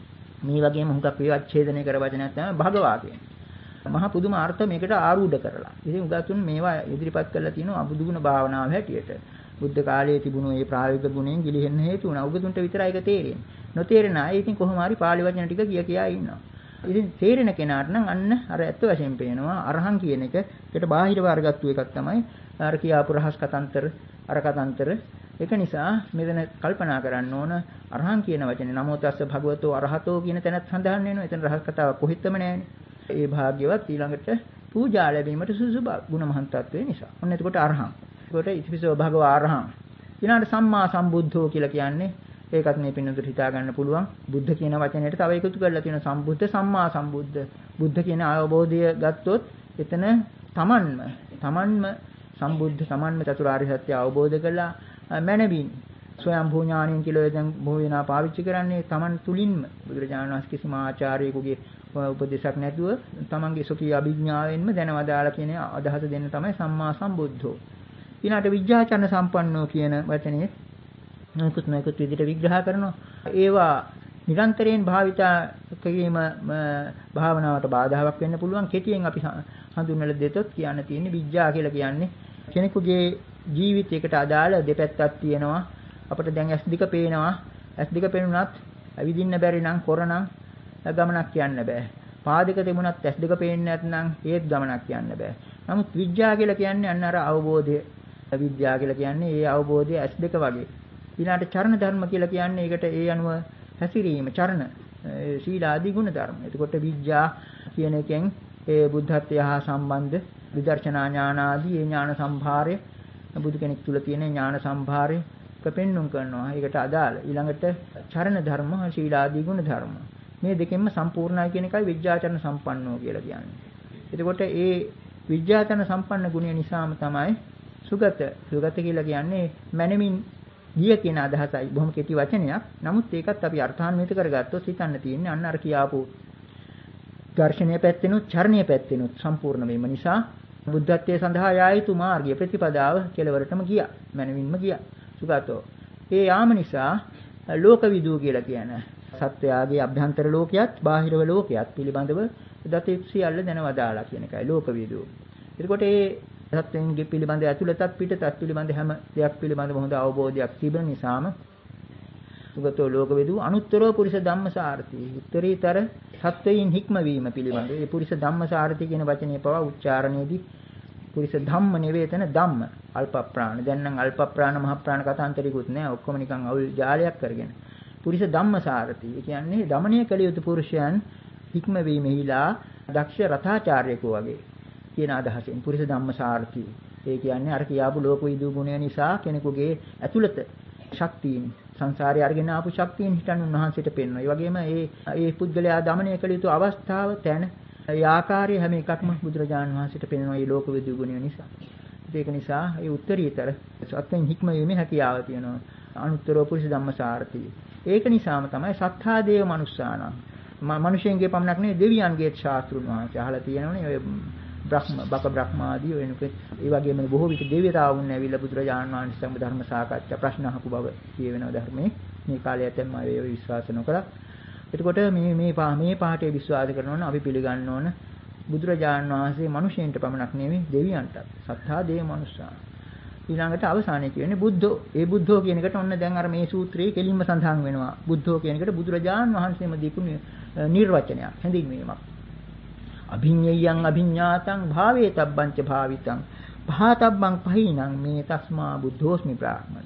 මේ වගේම හුඟක් විවච්ඡේදනය කර වචනයක් තමයි භගවා කියන්නේ. මහා පුදුම අර්ථ මේකට ආරූඪ කරලා. ඉතින් උගතුන් මේවා ඉදිරිපත් කරලා තිනවා බුදුගුණ භාවනාව හැටියට. බුද්ධ කාලයේ තිබුණු මේ ප්‍රායෝගික ගුණයෙන් ගිලිහෙන්න හේතු වුණා. උගතුන්ට විතරයි ඒක තේරෙන්නේ. නොතේරෙන අය ඉතින් කොහොම හරි පාළි වචන ටික කිය කියා ඉන්නවා. ඉතින් තේරෙන කෙනාට නම් අන්න අර ඇත්ත වශයෙන් පේනවා අරහං කියන එක ඒකට බාහිර වර්ගත්තු එකක් තමයි අර කියාපු රහස් කතන්තර අර කතන්තර. ඒක නිසා මෙතන කල්පනා කරන්න ඕන අරහං කියන වචනේ නමෝ තස්ස භගවතෝ අරහතෝ කියන තැනත් සඳහන් වෙනවා. එතන රහස් කතාවක් කොහෙත්ම නැහැනේ. ඒ භාග්‍යවත් ඊළඟට පූජා ලැබීමට සුසු ගුණ මහන්තත්වයේ නිසා. ඔන්න එතකොට අරහං. එතකොට ඉතිපිසෝ භගවා අරහං. ඊළඟට සම්මා සම්බුද්ධෝ කියලා කියන්නේ ඒකත් මේ පින්නතුට හිතා ගන්න පුළුවන්. බුද්ධ කියන වචනයට තව එකතු කරලා තියෙන සම්බුද්ධ සම්මා සම්බුද්ධ. බුද්ධ කියන අවබෝධය ගත්තොත් එතන තමන්ම තමන්ම සම්බුද්ධ තමන්ම චතුරාර්ය සත්‍ය අවබෝධ කළා මනවින් ස්වයම්භූ ඥානයෙන් කියලා දැන් බොහෝ වෙනා පාවිච්චි කරන්නේ තමන් තුලින්ම බුදුරජාණන් වහන්සේ කිසිම ආචාර්යෙකුගේ උපදේශයක් නැතුව තමන්ගේ සොකී අභිඥාවෙන්ම දැනවදාලා කියන අදහස දෙන්න තමයි සම්මා සම්බුද්ධෝ. ඊළාට විඥාචන සම්පන්නෝ කියන වචනේ නොයෙකුත් නොයෙකුත් විදිහට විග්‍රහ කරනවා. ඒවා නිරන්තරයෙන් භාවිතා කිරීම භාවනාවට බාධාවක් වෙන්න පුළුවන්. කෙටියෙන් අපි හඳුන්වලා දෙතොත් කියන්න තියෙන්නේ විඥා කියලා කියන්නේ කෙනෙකුගේ ජීවිතයකට අදාළ දෙපැත්තක් තියෙනවා. අපිට දැන් ඇස් දෙක පේනවා. ඇස් දෙක පේනුනත් ඇවිදින්න බැරි නම් කොරනම් ගමනක් යන්න බෑ. පාදක තිබුණත් ඇස් දෙක පේන්නේ නැත්නම් ඒත් ගමනක් යන්න බෑ. නමුත් විඥා කියලා කියන්නේ අන්න අර අවබෝධය. විද්‍යාව කියලා කියන්නේ ඒ අවබෝධය ඇස් දෙක වගේ. ඊළාට චරණ ධර්ම කියලා කියන්නේ ඒකට ඒ අනුව හැසිරීම චරණ සීලාදී ගුණ ධර්ම. එතකොට විඥා කියන එකෙන් ඒ බුද්ධත්වය හා සම්බන්ධ විදර්ශනා ඥාන ආදී ඒ ඥාන සම්භාරය බුදු කෙනෙක් තුල තියෙන ඥාන සම්භාරය පෙන්눔 කරනවා. ඒකට අදාළ ඊළඟට චරණ ධර්ම සීලාදී ගුණ ධර්ම. මේ දෙකෙන්ම සම්පූර්ණයි කියන එකයි විඥාචරණ සම්පන්නෝ කියලා කියන්නේ. එතකොට ඒ විඥාචරණ සම්පන්න ගුණය නිසාම තමයි සුගත සුගත කියලා කියන්නේ මනමින් ගිය කියන අදහසයි. බොහොම කෙටි වචනයක්. නමුත් ඒකත් අපි අර්ථාන්විත කරගත්තොත් හිතන්න තියෙන්නේ අන්න අර කියාපු දර්ශනීය පැත්තෙනුත් චරණීය පැත්තෙනුත් සම්පූර්ණ වීම නිසා බුද්ධත්වයේ සඳහා යා යුතු මාර්ගය ප්‍රතිපදාව කෙලවරටම ගියා. මනමින්ම ගියා. සුගතෝ. ඒ යාම නිසා ලෝකවිදූ කියලා කියන සත්‍යයාගේ අභ්‍යන්තර ලෝකයක් බාහිරව ලෝකයක් පිළිබඳව දත සියල්ල දැනවදාලා කියන එකයි ලෝකවිදූ. එතකොට ඒ සත්‍යයන්ගේ පිළිබඳ ඇතුළතත් පිටතත් පිළිබඳ හැම දෙයක් පිළිබඳව හොඳ අවබෝධයක් තිබෙන නිසාම සුගතෝ ලෝකවිදූ අනුත්තරෝ පුරිස ධම්මසාරති. උත්තරීතර සත්‍යයෙන් හික්මවීම පිළිබඳ ඒ පුරිස ධම්මසාරති කියන වචනේ පවා උච්චාරණයේදී පුරිස ධම්ම නෙවේතන ධම්ම අල්ප ප්‍රාණ. දැන් නම් අල්ප ප්‍රාණ මහ ප්‍රාණ කතාන්තරිකුත් නෑ. ඔක්කොම නිකන් අවුල් ජාලයක් කරගෙන. පුරිස ධම්මසාරති. ඒ කියන්නේ දමණය කළ යුතු පුරුෂයන් හික්මවීමෙහිලා දක්ෂ රථාචාර්යෙකු වගේ කියන අදහසෙන් පුරිස ධම්මසාරති. ඒ කියන්නේ අර කියාපු ලෝකවිදූ ගුණය නිසා කෙනෙකුගේ ඇතුළත ශක්තියින් සංසාරේ අරගෙන ආපු ශක්තියින් හිටන් උන්වහන්සේට පෙන්වනවා. ඒ වගේම ඒ ඒ පුද්ගලයා දමණය කළ යුතු අවස්ථාව තැන ඒ ආකාරයේ හැම එකක්ම බුදුරජාණන් වහන්සේට පෙන්වනවා මේ ලෝකවිදූ ගුණය නිසා. ඒක නිසා ඒ උත්තරීතර සත්‍යයෙන් හික්මීමේ හැකියාව තියෙනවා. අනුත්තරෝ පුරිස ධම්මසාරති. ඒක නිසාම තමයි සත්තා දේව මනුස්සානම්. මිනිසෙන්ගේ පමණක් නෙවෙයි දෙවියන්ගේ ශාස්ත්‍රුන් වහන්සේ අහලා තියෙනවනේ ඔය බ්‍රහ්ම බක බ්‍රහ්මාදී ඔය නුකේ ඒ වගේම බොහෝ විට දෙවියතාවුන් ඇවිල්ලා බුදුරජාණන් වහන්සේ සම්බ ධර්ම සාකච්ඡා ප්‍රශ්න අහපු බව කියවෙනවා ධර්මයේ. මේ කාලේ ඇතැම්ම අය ඒව විශ්වාස නොකරා. එතකොට මේ මේ මේ පාඩේ විශ්වාස කරනවා නම් අපි පිළිගන්න ඕන බුදුරජාණන් වහන්සේ මිනිසෙන්ට පමණක් නෙවෙයි දෙවියන්ටත් සත්තා දේව මනුස්සා. ඊළඟට අවසානයේ කියන්නේ බුද්ධෝ. ඒ බුද්ධෝ කියන එකට ඔන්න දැන් අර මේ සූත්‍රයේ කෙලින්ම සඳහන් වෙනවා. බුද්ධෝ කියන එකට බුදුරජාණන් වහන්සේම දීපු නිර්වචනයක් හැඳින්වීමක්. අභිඤ්ඤයං අභිඤ්ඤාතං භාවේතබ්බං ච භාවිතං භාතබ්බං පහිනං මේ තස්මා බුද්ධෝස්මි බ්‍රාහ්මණ.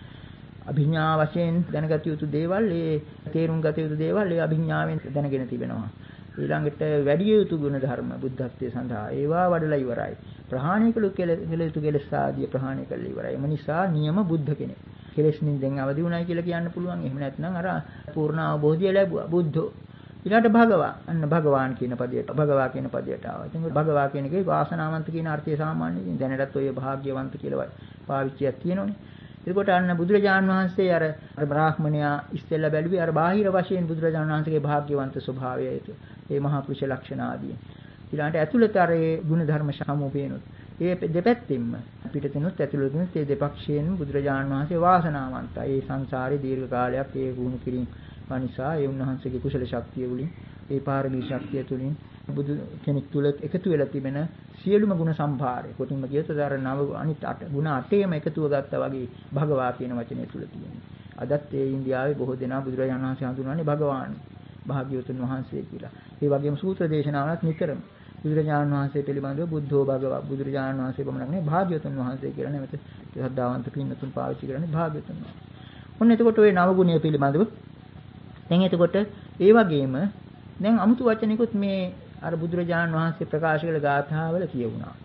අභිඥා වශයෙන් දැනගත යුතු දේවල් ඒ තේරුම් ගත යුතු දේවල් ඒ අභිඥාවෙන් දැනගෙන තිබෙනවා. ඊළඟට වැඩි යුතු ගුණ ධර්ම බුද්ධත්වයේ සඳහා ඒවා වඩලා ඉවරයි. ප්‍රහාණය කළ යුතු කෙලෙස් ආදී ප්‍රහාණය කළා ඉවරයි. එම නිසා නියම බුද්ධ කෙනෙක්. කෙලෙස් නින්දෙන් අවදි වුණයි කියලා කියන්න පුළුවන්. එහෙම නැත්නම් අර පූර්ණ අවබෝධය ලැබුවා. බුද්ධෝ. ඊළඟට භගවා. අන්න භගවාන් කියන පදයට භගවා කියන පදයට ආවා. ඉතින් භගවා කියන එකේ වාසනාවන්ත කියන අර්ථය සාමාන්‍යයෙන් දැනටත් ඔය භාග්‍යවන්ත කියලා පාවිච්චියක් තියෙනවනේ. එතකොට අන්න බුදුරජාණන් වහන්සේ අර බ්‍රාහ්මණයා ඉස්සෙල්ලා බැලුවේ අර බාහිර වශයෙන් බුදුරජාණන් වහන්සේගේ භාග්‍යවන්ත ස්වභාවය ඒක. ඒ මහා පුරුෂ ලක්ෂණ ආදී. ඊළඟට ඇතුළත අර ඒ ගුණ ධර්ම සමුපේනොත්. ඒ දෙපැත්තෙන්ම පිටතිනුත් ඇතුළතිනුත් ඒ දෙපක්ෂයෙන් බුදුරජාණන් වහන්සේ වාසනාවන්තයි. ඒ සංසාරේ දීර්ඝ කාලයක් ඒ ගුණ කිරීම නිසා ඒ උන්වහන්සේගේ කුසල ශක්තිය උලින් ඒ පාරමී ශක්තිය තුලින් බුදු කෙනෙක් තුල එකතු වෙලා තිබෙන සියලුම ගුණ සම්භාරය කොටින්ම කියතොත් අර නව අනිත් අට ගුණ අටේම එකතුව ගත්තා වගේ භගවා කියන වචනේ තුල තියෙනවා. අදත් ඒ ඉන්දියාවේ බොහෝ දෙනා බුදුරජාණන් වහන්සේ හඳුන්වන්නේ භගවාන් භාග්‍යවතුන් වහන්සේ කියලා. ඒ වගේම සූත්‍ර දේශනාවලත් නිතරම බුදුරජාණන් වහන්සේ පිළිබඳව බුද්ධෝ භගවා බුදුරජාණන් වහන්සේ පමණක් නෙවෙයි භාග්‍යවතුන් වහන්සේ කියලා නැවත ශ්‍රද්ධාවන්ත පින්නතුන් පාවිච්චි කරන්නේ භාග්‍යවතුන් වහන්සේ. ඔන්න එතකොට ওই නව ගුණය පිළිබඳව දැන් එතකොට ඒ වගේම දැන් අමුතු වචනිකුත් මේ අර බුදුරජාණන් වහන්සේ ප්‍රකාශ කළ ගාථාවල කියවුණා.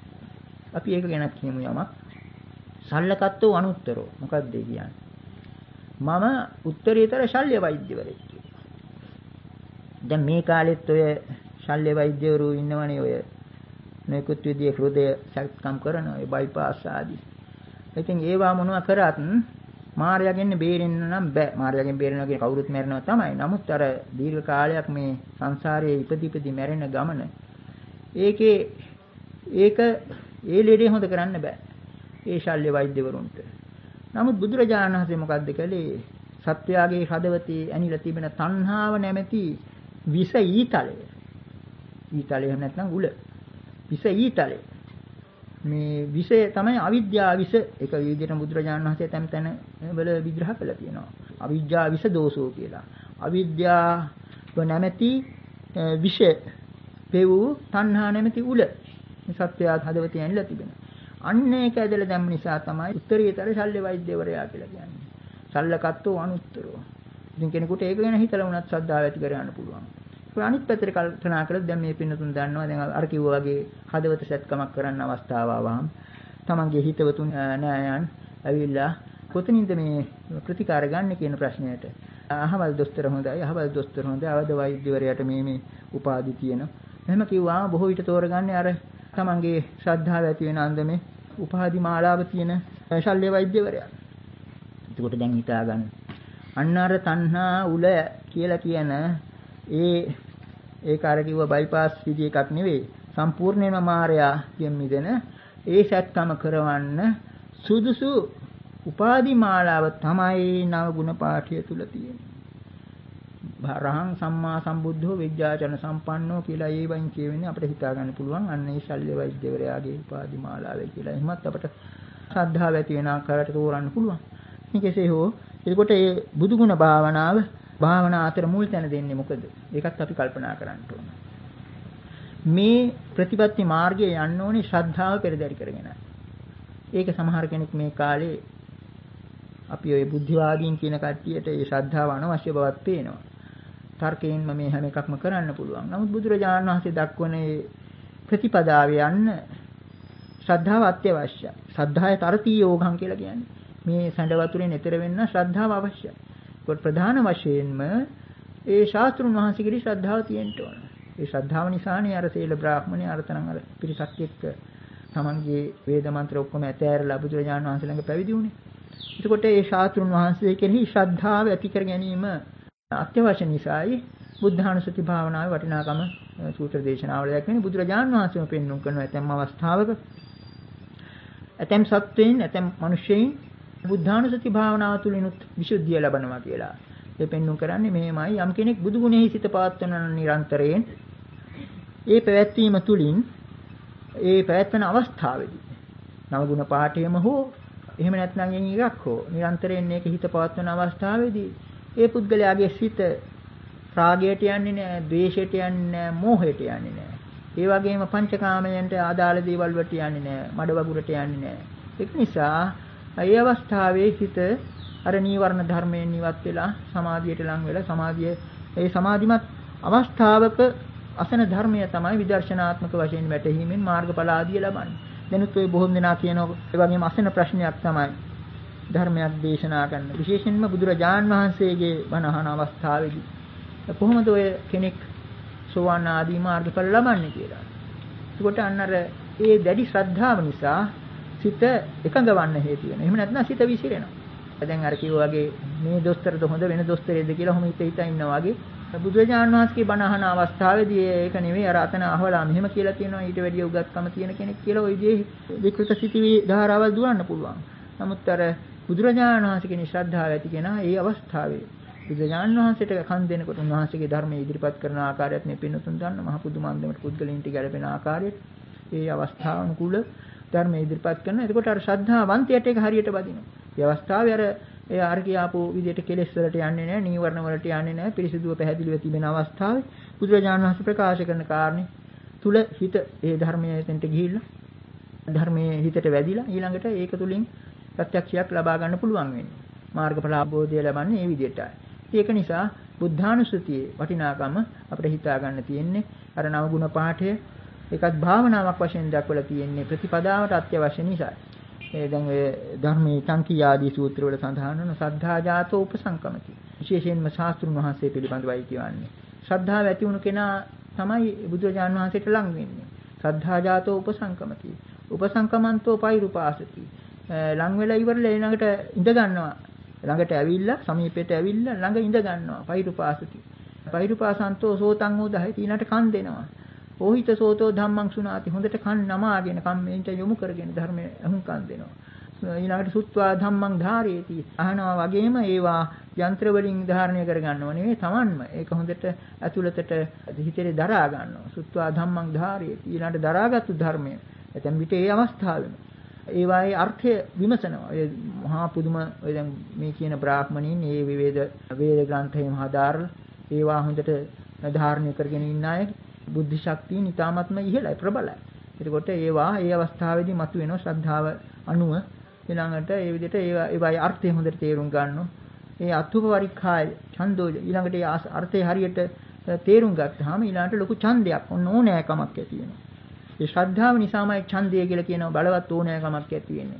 අපි ඒක ගැන කියමු යමක්. සල්ලකත්තෝ අනුත්තරෝ. මොකක්ද ඒ කියන්නේ? මම උත්තරීතර ශල්‍ය වෛද්‍යවරයෙක් කියලා. දැන් මේ කාලෙත් ඔය ශල්‍ය වෛද්‍යවරු ඉන්නවනේ ඔය මේකුත් විදිහේ හෘදය සැකම් කරන ඔය බයිපාස් ආදී. ඉතින් ඒවා මොනවා කරත් මාර්යාගෙන් බේරෙන්න නම් බෑ. මාර්යාගෙන් බේරෙනවා කියන කවුරුත් මැරෙනවා තමයි. නමුත් අර දීර්ඝ කාලයක් මේ සංසාරයේ ඉපදි ඉපදි මැරෙන ගමන ඒකේ ඒක ඒ ලෙඩේ හොඳ කරන්න බෑ. ඒ ශල්‍ය වෛද්‍යවරුන්ට. නමුත් බුදුරජාණන් වහන්සේ මොකද්ද කළේ? සත්‍යයේ හදවතේ ඇනිලා තිබෙන තණ්හාව නැමැති විස ඊතලය. ඊතලය එහෙම නැත්නම් උල. විස ඊතලය. මේ විෂය තමයි අවිද්‍යාව විෂ. ඒක විදිහට බුදුරජාණන් වහන්සේ තැන් තැන වල විග්‍රහ කළා තියෙනවා. අවිද්‍යාව විෂ දෝෂෝ කියලා. අවිද්‍යාව නැමැති විෂය පෙවූ තණ්හා නැමැති උල. මේ සත්‍යය හදවතේ ඇනිලා තිබෙනවා. අන්න ඒක ඇදලා දැම්ම නිසා තමයි උත්තරීතර ශල්‍ය වෛද්‍යවරයා කියලා කියන්නේ. සල්ලකත්තෝ අනුත්තරෝ. ඉතින් කෙනෙකුට ඒක ගැන හිතලා වුණත් ශ්‍රද්ධාව ඇති කරගන්න පුළුවන්. ඒ අනිත් පැත්තට කල්පනා කළොත් දැන් මේ පින්නතුන් දන්නවා දැන් අර කිව්වා වගේ හදවත සැත්කමක් කරන්න අවස්ථාව ආවම තමන්ගේ හිතවතුන් නෑයන් ඇවිල්ලා කොතනින්ද මේ ප්‍රතිකාර ගන්න කියන ප්‍රශ්නයට අහවල් දොස්තර හොඳයි අහවල් දොස්තර හොඳයි අවද වෛද්‍යවරයාට මේ මේ උපාධි තියෙනවා. එහෙම කිව්වා බොහෝ විට තෝරගන්නේ අර තමන්ගේ ශ්‍රද්ධාව ඇති වෙන අන්දමේ උපාධි මාලාව තියෙන ශල්‍ය වෛද්‍යවරයා. එතකොට දැන් හිතා ගන්න. අන්න අර තණ්හා උල කියලා කියන ඒ ඒක අර කිව්ව බයිපාස් විදි එකක් නෙවෙයි. සම්පූර්ණයෙන්ම මායя යෙන් මිදෙන ඒ සත්‍යම කරවන්න සුදුසු උපාදි මාලාව තමයි නව ගුණ පාඨය තුල තියෙන්නේ. රහං සම්මා සම්බුද්ධෝ විද්‍යාචරණ සම්පන්නෝ කියලා ඒ වයින් කියවෙන්නේ අපිට හිතා ගන්න පුළුවන්. අන්න ඒ ශල්්‍ය වෛද්‍යවරයාගේ උපාදි මාලාවේ කියලා. එහෙමත් අපිට ශ්‍රද්ධාව ඇති වෙන ආකාරයට තෝරන්න පුළුවන්. මේ කෙසේ හෝ එතකොට මේ බුදු ගුණ භාවනාව භාවනා අතර මුල් තැන දෙන්නේ මොකද? ඒකත් අපි කල්පනා කරන්න ඕන. මේ ප්‍රතිපත්ති මාර්ගයේ යන්න ඕනේ ශ්‍රද්ධාව පෙරදරි කරගෙන. ඒක සමහර කෙනෙක් මේ කාලේ අපි ඔය බුද්ධිවාදීන් කියන කට්ටියට ඒ ශ්‍රද්ධාව අනවශ්‍ය බවක් පේනවා. තර්කයෙන්ම මේ හැම එකක්ම කරන්න පුළුවන්. නමුත් බුදුරජාණන් වහන්සේ දක්වන ප්‍රතිපදාවේ යන්න ශ්‍රද්ධාව අත්‍යවශ්‍යයි. ශ්‍රද්ධාය තරති යෝගං කියලා කියන්නේ. මේ සඳ වතුරෙන් එතර වෙන්න ශ්‍රද්ධාව අවශ්‍යයි. ඒකට ප්‍රධාන වශයෙන්ම ඒ ශාස්ත්‍රුන් වහන්සේගේ ශ්‍රද්ධාව තියෙන්න ඕන. ඒ ශ්‍රද්ධාව නිසානේ අර සීල බ්‍රාහ්මණය අරතරන් අර පිරිසක් එක්ක තමන්ගේ වේද මන්ත්‍ර ඔක්කොම ඇතෑරලා බුදුරජාණන් වහන්සේ ළඟ පැවිදි වුණේ. එතකොට ඒ ශාස්ත්‍රුන් වහන්සේ කෙරෙහි ශ්‍රද්ධාව ඇති කර ගැනීම අත්‍යවශ්‍ය නිසායි බුද්ධානුස්සති භාවනාවේ වටිනාකම සූත්‍ර දේශනාවල දැක්වෙන්නේ. බුදුරජාණන් වහන්සේම පෙන්වුම් කරන ඇතැම් අවස්ථාවක ඇතැම් සත්වයන් ඇතැම් මිනිසෙයින් බුද්ධානුස්සති භාවනාව තුළිනුත් විසුද්ධිය ලබනවා කියලා. ඒ පෙන්වුම් කරන්නේ මෙහෙමයි. යම් කෙනෙක් බුදු ගුණෙහි සිත පවත්වන නිරන්තරයෙන් ඒ පැවැත්වීම තුළින් ඒ පැවැත්වන අවස්ථාවේදී නව ගුණ පාඨයම හෝ එහෙම නැත්නම් එන් එකක් හෝ නිරන්තරයෙන් මේක හිත පවත්වන අවස්ථාවේදී ඒ පුද්ගලයාගේ සිත රාගයට යන්නේ නැහැ, ද්වේෂයට යන්නේ නැහැ, මෝහයට යන්නේ නැහැ. ඒ වගේම පංචකාමයන්ට ආදාළ දේවල් වලට යන්නේ නැහැ, මඩ වගුරට යන්නේ නැහැ. ඒක නිසා ඒ අවස්ථාවේ හිත අර නීවරණ ධර්මයෙන් ඉවත් වෙලා සමාධියට ලං වෙලා සමාධිය ඒ සමාධිමත් අවස්ථාවක අසන ධර්මය තමයි විදර්ශනාත්මක වශයෙන් වැටහීමෙන් මාර්ගඵල ආදිය ලබන්නේ. දැනුත් ඔය බොහෝ දෙනා කියනවා ඒ වගේම අසන ප්‍රශ්නයක් තමයි ධර්මයක් දේශනා කරන. විශේෂයෙන්ම බුදුරජාන් වහන්සේගේ බණ අහන අවස්ථාවේදී කොහොමද ඔය කෙනෙක් සෝවාන් ආදී මාර්ගඵල ලබන්නේ කියලා. ඒකට අන්න අර ඒ දැඩි ශ්‍රද්ධාව නිසා සිත එකඟවන්න හේතු වෙනවා. එහෙම නැත්නම් සිත විසිරෙනවා. දැන් අර කිව්වා වගේ මේ දොස්තරද හොඳ වෙන දොස්තරේද කියලා ඔහොම හිත හිතා ඉන්නවා වගේ බුදුරජාණන් වහන්සේගේ බණ අහන අවස්ථාවේදී ඒක නෙවෙයි අර අතන අහවලා මෙහෙම කියලා තියෙනවා ඊට වැඩිය උගත්කම තියෙන කෙනෙක් කියලා ওই විදිහේ විකෘත සිටිවි ධාරාවල් දුවන්න පුළුවන්. නමුත් අර බුදුරජාණන් වහන්සේගේ ශ්‍රද්ධාව ඇති කෙනා ඒ අවස්ථාවේ බුදුරජාණන් වහන්සේට කන් දෙනකොට උන්වහන්සේගේ ධර්මයේ ඉදිරිපත් කරන ආකාරයත් මේ පින්නතුන් දන්න මහ පුදුමාන්දමට පුද්ගලයන්ට ගැලපෙන ආකාරයට ඒ අවස්ථානුකූල ධර්මයේ ඉදිරිපත් කරන. එතකොට අර ශ්‍රද්ධාවන්තයට ඒක හරියට බදිනවා. මේ අවස්ථාවේ අර ඒ අර කියාපු විදිහට කෙලෙස් වලට යන්නේ නැහැ, නීවරණ වලට යන්නේ නැහැ, පිරිසිදුව පැහැදිලිව තිබෙන අවස්ථාවේ බුදුරජාණන් වහන්සේ ප්‍රකාශ කරන කාරණේ තුල හිත ඒ ධර්මයේ එතෙන්ට ගිහිල්ලා ධර්මයේ හිතට වැදිලා ඊළඟට ඒක තුලින් ප්‍රත්‍යක්ෂයක් ලබා ගන්න පුළුවන් වෙන්නේ. මාර්ගඵල අවබෝධය ලබන්නේ මේ විදිහටයි. ඒක නිසා බුද්ධානුස්සතියේ වටිනාකම අපිට හිතා ගන්න තියෙන්නේ අර නවගුණ පාඨය ඒකත් භාවනාවක් වශයෙන් දක්වලා තියෙන්නේ ප්‍රතිපදාවට අත්‍යවශ්‍ය නිසායි. ඒ දැන් ඔය ධර්මයේ චංකී ආදී සූත්‍රවල සඳහන් වන සද්ධා ජාතෝ උපසංකමති. විශේෂයෙන්ම ශාස්ත්‍රුන් වහන්සේ පිළිබඳවයි කියන්නේ. ශ්‍රද්ධාව ඇති වුණු කෙනා තමයි බුදුරජාණන් වහන්සේට ලං වෙන්නේ. සද්ධා ජාතෝ උපසංකමති. උපසංකමන්තෝ පෛරුපාසති. ලං වෙලා ඉවරලා ඊළඟට ඉඳ ගන්නවා. ළඟට ඇවිල්ලා සමීපයට ඇවිල්ලා ළඟ ඉඳ ගන්නවා. පෛරුපාසති. පෛරුපාසන්තෝ සෝතං උදහයි ඊළඟට කන් දෙනවා. ඕහිත සෝතෝ ධම්මං සුනාති. හොඳට කන් නමාගෙන කම්මෙන්ට යොමු කරගෙන ධර්මයේ අහුන් කන් දෙනවා. ඊළඟට සුත්වා ධම්මං ධාරේති. අහනවා වගේම ඒවා යන්ත්‍ර වලින් ධාරණය කර ගන්නව නෙවෙයි තමන්ම. ඒක හොඳට ඇතුළතට හිතේ දරා ගන්නවා. සුත්වා ධම්මං ධාරේති. ඊළඟට දරාගත්තු ධර්මය. එතෙන් පිට ඒ අවස්ථාවෙම ඒවායේ අර්ථය විමසනවා. ඒ මහා පුදුම ඔය දැන් මේ කියන බ්‍රාහ්මණීන් මේ විවේද වේද ග්‍රන්ථයම හදාarලා ඒවා හොඳට ධාරණය කරගෙන ඉන්න අය බුද්ධි ශක්තිය ඊටාත්ම ඉහළයි ප්‍රබලයි. එතකොට ඒවා ඒ අවස්ථාවේදී මතුවෙන ශ්‍රද්ධාව අනුව ඊළඟට ඒ විදිහට ඒවා ඒවායේ අර්ථය හොඳට තේරුම් ගන්නවා. ඒ අතුප පරික්ඛාය ඡන්දෝ ඊළඟට ඒ අර්ථය හරියට තේරුම් ගත්තාම ඊළඟට ලොකු ඡන්දයක් ඔන්න ඕනෑකමක් ඇති වෙනවා. ඒ ශ්‍රද්ධාව නිසාමයි ඡන්දය කියලා කියන බලවත් ඕනෑකමක් ඇති වෙන්නේ.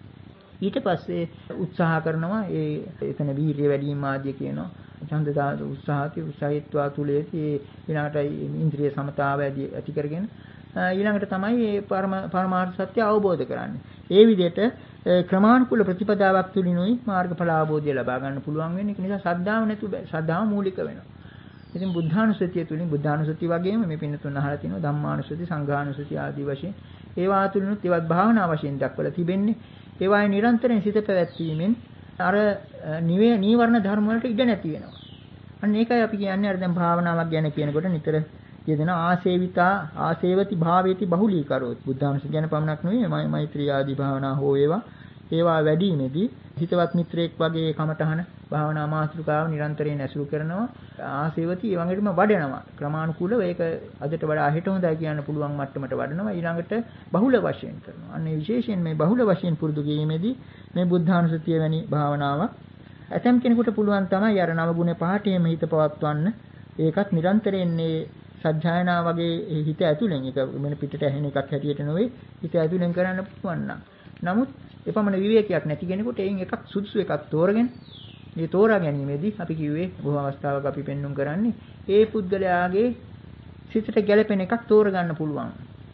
ඊට පස්සේ උත්සාහ කරනවා ඒ එතන වීර්ය වැඩි වීම ආදී කියනවා. ඡන්ද දාන උත්සාහති උත්සාහිත්වා තුලේති ඊළඟට ඉන්ද්‍රිය සමතාව ඇති කරගෙන ඊළඟට තමයි මේ පරම පරමාර්ථ සත්‍ය අවබෝධ කරන්නේ. ඒ විදිහට ක්‍රමානුකූල ප්‍රතිපදාවක් තුලිනුයි මාර්ගඵල අවබෝධය ලබා ගන්න පුළුවන් වෙන්නේ. ඒක නිසා ශ්‍රද්ධාව නැතු බෑ. ශ්‍රද්ධාව මූලික වෙනවා. ඉතින් බුද්ධානුස්සතිය තුලින් බුද්ධානුස්සතිය වගේම මේ පින්න තුන අහලා තිනවා ධම්මානුස්සති, සංඝානුස්සති ආදී වශයෙන් ඒවා තුලිනුත් ඒවත් භාවනා වශයෙන් දක්වලා තිබෙන්නේ. ඒවායේ නිරන්තරයෙන් සිත පැවැත්වීමෙන් අර නිවේ නීවරණ ධර්ම වලට ඉඩ නැති වෙනවා. අන්න ඒකයි අපි කියන්නේ අර දැන් භාවනාවක් ගැන කියනකොට නිතර කියදෙන ආසේවිතා ආසේවති භාවේති බහුලී කරොත්. බුද්ධාංශ ගැන පමණක් නෙවෙයි මෛත්‍රී ආදී භාවනා හෝ ඒවා ඒවා වැඩිමේදී හිතවත් මිත්‍රයෙක් වගේ කමඨහන භාවනා මාතෘකාව නිරන්තරයෙන් ඇසුරු කරනවා. ආසේවති ඒ වගේම වඩනවා. ක්‍රමානුකූලව ඒක අදට වඩා හෙට හොඳයි කියන්න පුළුවන් මට්ටමට වඩනවා. ඊළඟට බහුල වශයෙන් කරනවා. අන්න විශේෂයෙන් මේ බහුල වශයෙන් පුරුදු කිරීමේදී මේ බුද්ධානුස්සතිය වැනි භාවනාවක් ඇතම් කෙනෙකුට පුළුවන් තමයි අර නව ගුණ පහටේම හිත පවත්වන්න. ඒකත් නිරන්තරයෙන් මේ සත්‍යයනා වගේ හිත ඇතුලෙන් ඒක මෙන්න පිටට ඇහෙන එකක් හැටියට නෙවෙයි හිත ඇතුලෙන් කරන්න පුළුවන් නම්. නමුත් එපමණ විවේකයක් නැති කෙනෙකුට එයින් එකක් සුදුසු එකක් තෝරගෙන මේ තෝරා ගැනීමේදී අපි කිව්වේ බොහෝ අවස්ථාවක අපි පෙන්눔 කරන්නේ ඒ පුද්ගලයාගේ සිතට ගැළපෙන එකක් තෝරගන්න පුළුවන්.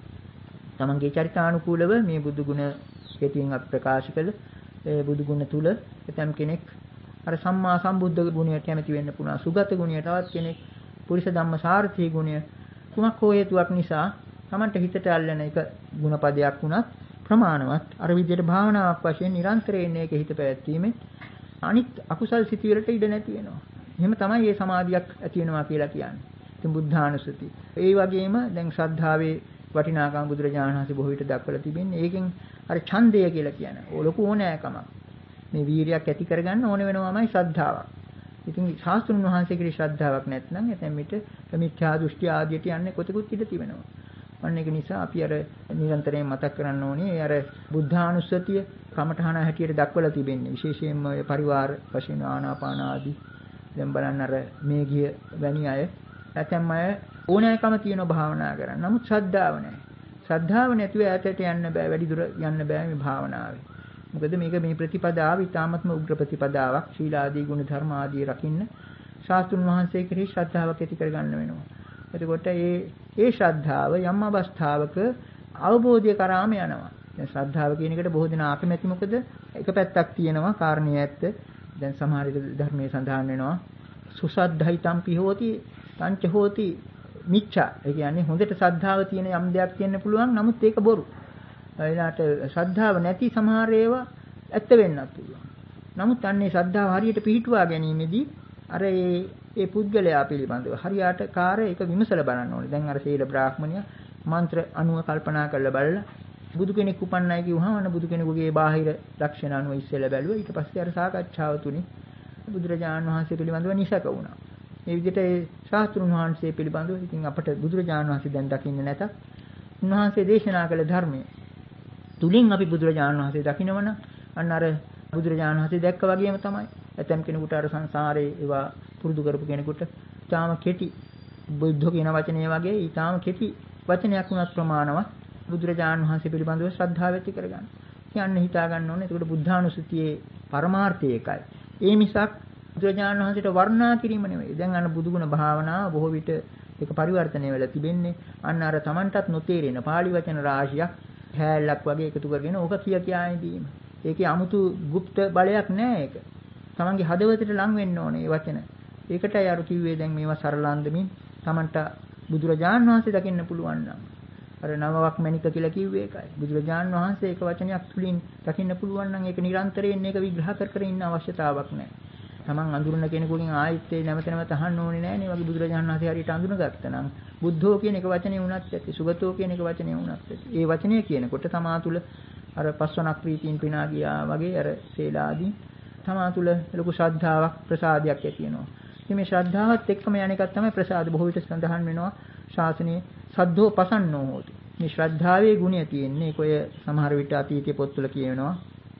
තමන්ගේ චරිතානුකූලව මේ බුදු ගුණ කෙටියෙන් අපි ප්‍රකාශ කළ ඒ බුදු ගුණ තුල එතම් කෙනෙක් අර සම්මා සම්බුද්ධ ගුණයට කැමති වෙන්න පුළුවන්. සුගත ගුණයට තවත් කෙනෙක් පුරිස ධම්ම සාරථී ගුණය කුමක් හෝ හේතුවක් නිසා තමන්ට හිතට අල්ලන එක ගුණපදයක් වුණත් ප්‍රමාණවත් අර විදිහට භාවනාවක් වශයෙන් නිරන්තරයෙන් ඒක හිත පැවැත්වීමෙන් අනිත් අකුසල් සිතිවිලට ඉඩ නැති වෙනවා. එහෙම තමයි මේ සමාධියක් ඇති වෙනවා කියලා කියන්නේ. ඉතින් බුද්ධානුස්සති. ඒ වගේම දැන් ශ්‍රද්ධාවේ වටිනාකම බුදුරජාණන් වහන්සේ බොහෝ විට දක්වලා තිබෙන්නේ. ඒකෙන් අර ඡන්දය කියලා කියන්නේ ලොකු ඕනෑකමක්. මේ වීරියක් ඇති කරගන්න ඕන වෙනවාමයි ශ්‍රද්ධාවක්. ඉතින් ශාස්ත්‍රුන් වහන්සේ කිරි ශ්‍රද්ධාවක් නැත්නම් එතෙන් මිට මිත්‍යා දෘෂ්ටි ආදියට යන්නේ කොතෙකුත් ඉඩ තිබෙනවා. අන්න ඒක නිසා අපි අර නිරන්තරයෙන් මතක් කරන්න ඕනේ අර බුද්ධානුස්සතිය කමඨහන හැටියට දක්වලා තිබෙන්නේ. විශේෂයෙන්ම ඔය පරිවාර වශයෙන් ආනාපාන ආදී දැන් බලන්න අර මේ ගිය වැනි අය නැත්නම් අය ඕනෑකම තියෙන භාවනා කරන්න. නමුත් ශ්‍රද්ධාව නැහැ. ශ්‍රද්ධාව නැතුව ඈතට යන්න බෑ. වැඩි දුර යන්න බෑ මේ භාවනාවේ. මොකද මේක මේ ප්‍රතිපදාව ඊ타ත්ම උග්‍ර ප්‍රතිපදාවක්. ශීලාදී ගුණ ධර්ම ආදී රකින්න ශාස්ත්‍රුන් වහන්සේ කෙරෙහි ශ්‍රද්ධාවක් ඇති කරගන්න වෙනවා. එතකොට ඒ ඒ ශ්‍රද්ධාව යම් අවස්ථාවක අවබෝධය කරාම යනවා. දැන් ශ්‍රද්ධාව කියන එකට බොහෝ දෙනා අකමැති. මොකද එක පැත්තක් තියෙනවා කාරණේ ඇත්ත. දැන් සමහර ධර්මයේ සඳහන් වෙනවා සුසද්ධයිතම්පි හෝති පංච හෝති මිච්ඡා. ඒ කියන්නේ හොඳට ශ්‍රද්ධාව තියෙන යම් දෙයක් තියෙන්න පුළුවන්. නමුත් ඒක බොරු. ඊළාට ශ්‍රද්ධාව නැති සමහර ඒවා ඇත්ත වෙන්නත් පුළුවන්. නමුත් අන්නේ ශ්‍රද්ධාව හරියට පිහිටුවා ගැනීමේදී අර ඒ ඒ පුද්ගලයා පිළිබඳව හරියට කාර්ය ඒක විමසලා බලන්න ඕනේ. දැන් අර සීල බ්‍රාහ්මණය මන්ත්‍ර අනුව කල්පනා කරලා බලලා බුදු කෙනෙක් උපන්නයි කිව්වහම අන්න බුදු කෙනෙකුගේ බාහිර ලක්ෂණ අනුව ඉස්සෙල්ලා බැලුවා. ඊට පස්සේ අර සාකච්ඡාව තුනේ බුදුරජාණන් වහන්සේ පිළිබඳව නිසක වුණා. මේ විදිහට ඒ ශාස්ත්‍රුන් වහන්සේ පිළිබඳව ඉතින් අපට බුදුරජාණන් වහන්සේ දැන් දකින්නේ නැතත් උන්වහන්සේ දේශනා කළ ධර්මයේ තුලින් අපි බුදුරජාණන් වහන්සේ දකින්නවන අන්න අර බුදුරජාණන් වහන්සේ දැක්ක වගේම තමයි. ඇතම් කෙනෙකුට අර සංසාරේ ඒවා පුරුදු කරපු කෙනෙකුට ඊටාම කෙටි බුද්ධ කියන වචනේ වගේ ඊටාම කෙටි වචනයක් වුණත් ප්‍රමාණවත් බුදුරජාණන් වහන්සේ පිළිබඳව ශ්‍රද්ධාව ඇති කරගන්න. කියන්න හිතා ගන්න ඕනේ. ඒකට බුද්ධානුස්සතියේ පරමාර්ථය ඒකයි. ඒ මිසක් බුදුරජාණන් වහන්සේට වර්ණනා කිරීම නෙවෙයි. දැන් අන්න බුදුගුණ භාවනාව බොහෝ විට ඒක පරිවර්තනය වෙලා තිබෙන්නේ. අන්න අර Tamanටත් නොතේරෙන පාළි වචන රාශියක් හැලක් වගේ එකතු කරගෙන ඕක කිය කියා ඉදීම. ඒකේ 아무තු গুপ্ত බලයක් නැහැ ඒක. Tamanගේ හදවතට ලං වෙන්න ඕනේ මේ වචන. ඒකටයි අර කිව්වේ දැන් මේවා සරලන්දමින් Tamanට බුදුරජාණන් වහන්සේ දකින්න පුළුවන් නම් අර නවවක් මණික කියලා කිව්වේ ඒකයි. බුදුරජාණන් වහන්සේ ඒක වචනයක් තුලින් දකින්න පුළුවන් නම් ඒක නිරන්තරයෙන් මේක විග්‍රහ කර කර ඉන්න අවශ්‍යතාවක් නැහැ. Taman අඳුරන කෙනෙකුගෙන් ආයිත්තේ නැවත නැවත අහන්න ඕනේ නැහැ නේ වගේ බුදුරජාණන් වහන්සේ හරියට අඳුනගත්තා නම් බුද්ධෝ කියන එක වචනේ වුණත් ඇති සුගතෝ කියන එක වචනේ වුණත් ඇති. ඒ වචනේ කියනකොට තමා තුල අර පස්වනක් ප්‍රීතියින් පිනා ගියා වගේ අර සීලාදී තමා තුල ලොකු ශ්‍රද්ධාවක් ප්‍රසාදයක් ඇති වෙනවා. ඉතින් මේ ශ්‍රද්ධාවත් එක්කම යන එකක් තමයි ප්‍රසාද. බොහෝ විට සඳහන් වෙනවා ශාසනයේ සද්ධෝ පසන්නෝ හෝති. මේ ශ්‍රද්ධාවේ ගුණය තියෙන්නේ ඒක ඔය සමහර විට අතීතයේ පොත්වල කියනවා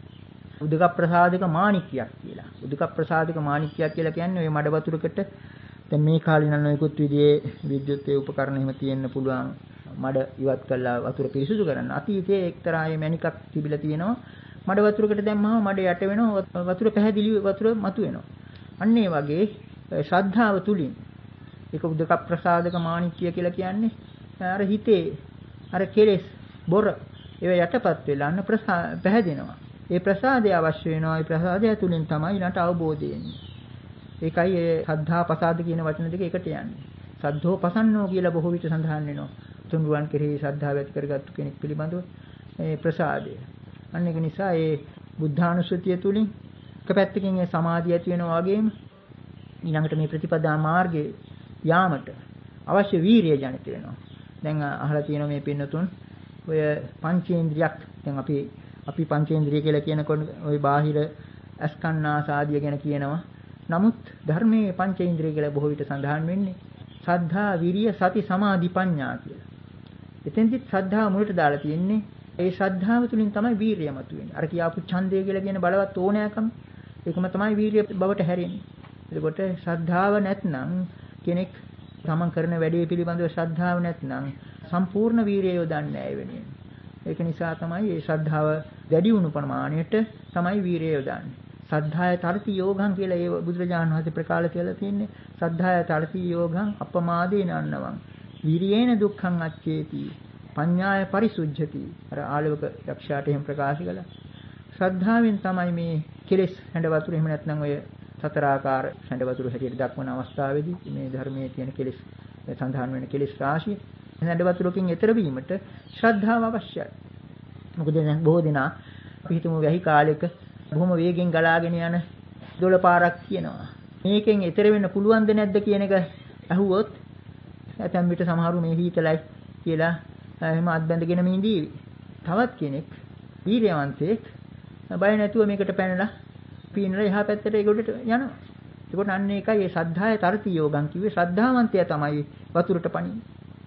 උදක ප්‍රසාදක මාණික්කයක් කියලා. උදක ප්‍රසාදක මාණික්කයක් කියලා කියන්නේ ඔය මඩ වතුරකට දැන් මේ කාලේ නම් නොයෙකුත් විදිහේ විද්‍යුත් උපකරණ එහෙම තියෙන්න පුළුවන්. මඩ ඉවත් කරලා වතුර පිරිසුදු කරන්න. අතීතයේ එක්තරා මේ මණිකක් තිබිලා තියෙනවා. මඩ වතුරකට දැම්මම මඩ යට වෙනවා වතුර පැහැදිලි වතුර මතු වෙනවා. අන්න ඒ වගේ ශ්‍රද්ධාව තුලින් ඒක උදක ප්‍රසාදක මාණික්කය කියලා කියන්නේ අර හිතේ අර කෙලෙස් බොර ඒව යටපත් වෙලා අන්න පැහැදෙනවා. ඒ ප්‍රසාදය අවශ්‍ය වෙනවා. ඒ ප්‍රසාදය තුලින් තමයි ඊළඟට අවබෝධය එන්නේ. ඒකයි ඒ සද්ධා ප්‍රසාද කියන වචන දෙක එකට යන්නේ. සද්ධෝ පසන්නෝ කියලා බොහෝ විට සඳහන් වෙනවා. තුන්රුවන් කෙරෙහි ශ්‍රද්ධාව ඇති කරගත්තු කෙනෙක් පිළිබඳව මේ ප්‍රසාදය. අන්න ඒක නිසා ඒ බුද්ධානුස්සතිය තුලින් එක පැත්තකින් ඒ සමාධිය ඇති වෙනවා වගේම ඊළඟට මේ ප්‍රතිපදා මාර්ගයේ යාමට අවශ්‍ය වීරිය ජනිත වෙනවා. දැන් අහලා තියෙනවා මේ පින්නතුන් ඔය පංචේන්ද්‍රියක් දැන් අපි අපි පංචේන්ද්‍රිය කියලා කියනකොට ওই බාහිර අස්කන්නාසාදිය ගැන කියනවා. නමුත් ධර්මයේ පංචේන්ද්‍රිය කියලා බොහෝ විට සඳහන් වෙන්නේ සද්ධා, විරිය, සති, සමාධි, ප්‍රඥා කියලා. එතෙන්දිත් ශ්‍රද්ධාව මුලට දාලා තියෙන්නේ. ඒ ශ්‍රද්ධාව තුලින් තමයි වීරිය මතුවෙන්නේ. අර කියාපු ඡන්දය කියලා කියන බලවත් ඕනෑකම ඒකම තමයි වීරිය බවට හැරෙන්නේ. එතකොට ශ්‍රද්ධාව නැත්නම් කෙනෙක් තමන් කරන වැඩේ පිළිබඳව ශ්‍රද්ධාව නැත්නම් සම්පූර්ණ වීරිය යොදන්නේ නැහැ වෙන්නේ. ඒක නිසා තමයි මේ ශ්‍රද්ධාව වැඩි වුණු ප්‍රමාණයට තමයි වීරිය යොදන්නේ. සද්ධාය තරති යෝගං කියලා ඒ බුදුරජාණන් වහන්සේ ප්‍රකාශ කියලා තියෙන්නේ. සද්ධාය තරති යෝගං අපමාදේන අන්නවං. විරියේන දුක්ඛං අච්චේති. පඤ්ඤාය පරිසුද්ධති. අර ආලවක යක්ෂයාට එහෙම ප්‍රකාශ කළා. ශ්‍රද්ධාවෙන් තමයි මේ කෙලෙස් හැඬ වතුර එහෙම නැත්නම් ඔය සතර ආකාර හැඬ වතුර හැටියට දක්වන අවස්ථාවේදී මේ ධර්මයේ තියෙන කෙලෙස් සඳහන් වෙන කෙලෙස් රාශිය හැඬ වතුරකින් එතර වීමට ශ්‍රද්ධාව අවශ්‍යයි. මොකද දැන් බොහෝ දෙනා අපි හිතමු වැහි කාලයක බොහොම වේගෙන් ගලාගෙන යන දොළ පාරක් කියනවා. මේකෙන් එතර වෙන්න පුළුවන්ද නැද්ද කියන එක අහුවොත් ඇතැම් විට සමහරු මේ හීතලයි කියලා එහෙම අත්බැඳගෙන මේ ඉඳීවි. තවත් කෙනෙක් වීර්යවන්තයෙක් බය නැතුව මේකට පැනලා පීනලා එහා පැත්තට ඒගොල්ලට යනවා. ඒකට අන්න ඒකයි මේ ශ්‍රද්ධාය තරති යෝගං කිව්වේ ශ්‍රද්ධාවන්තයා තමයි වතුරට පණින්නේ.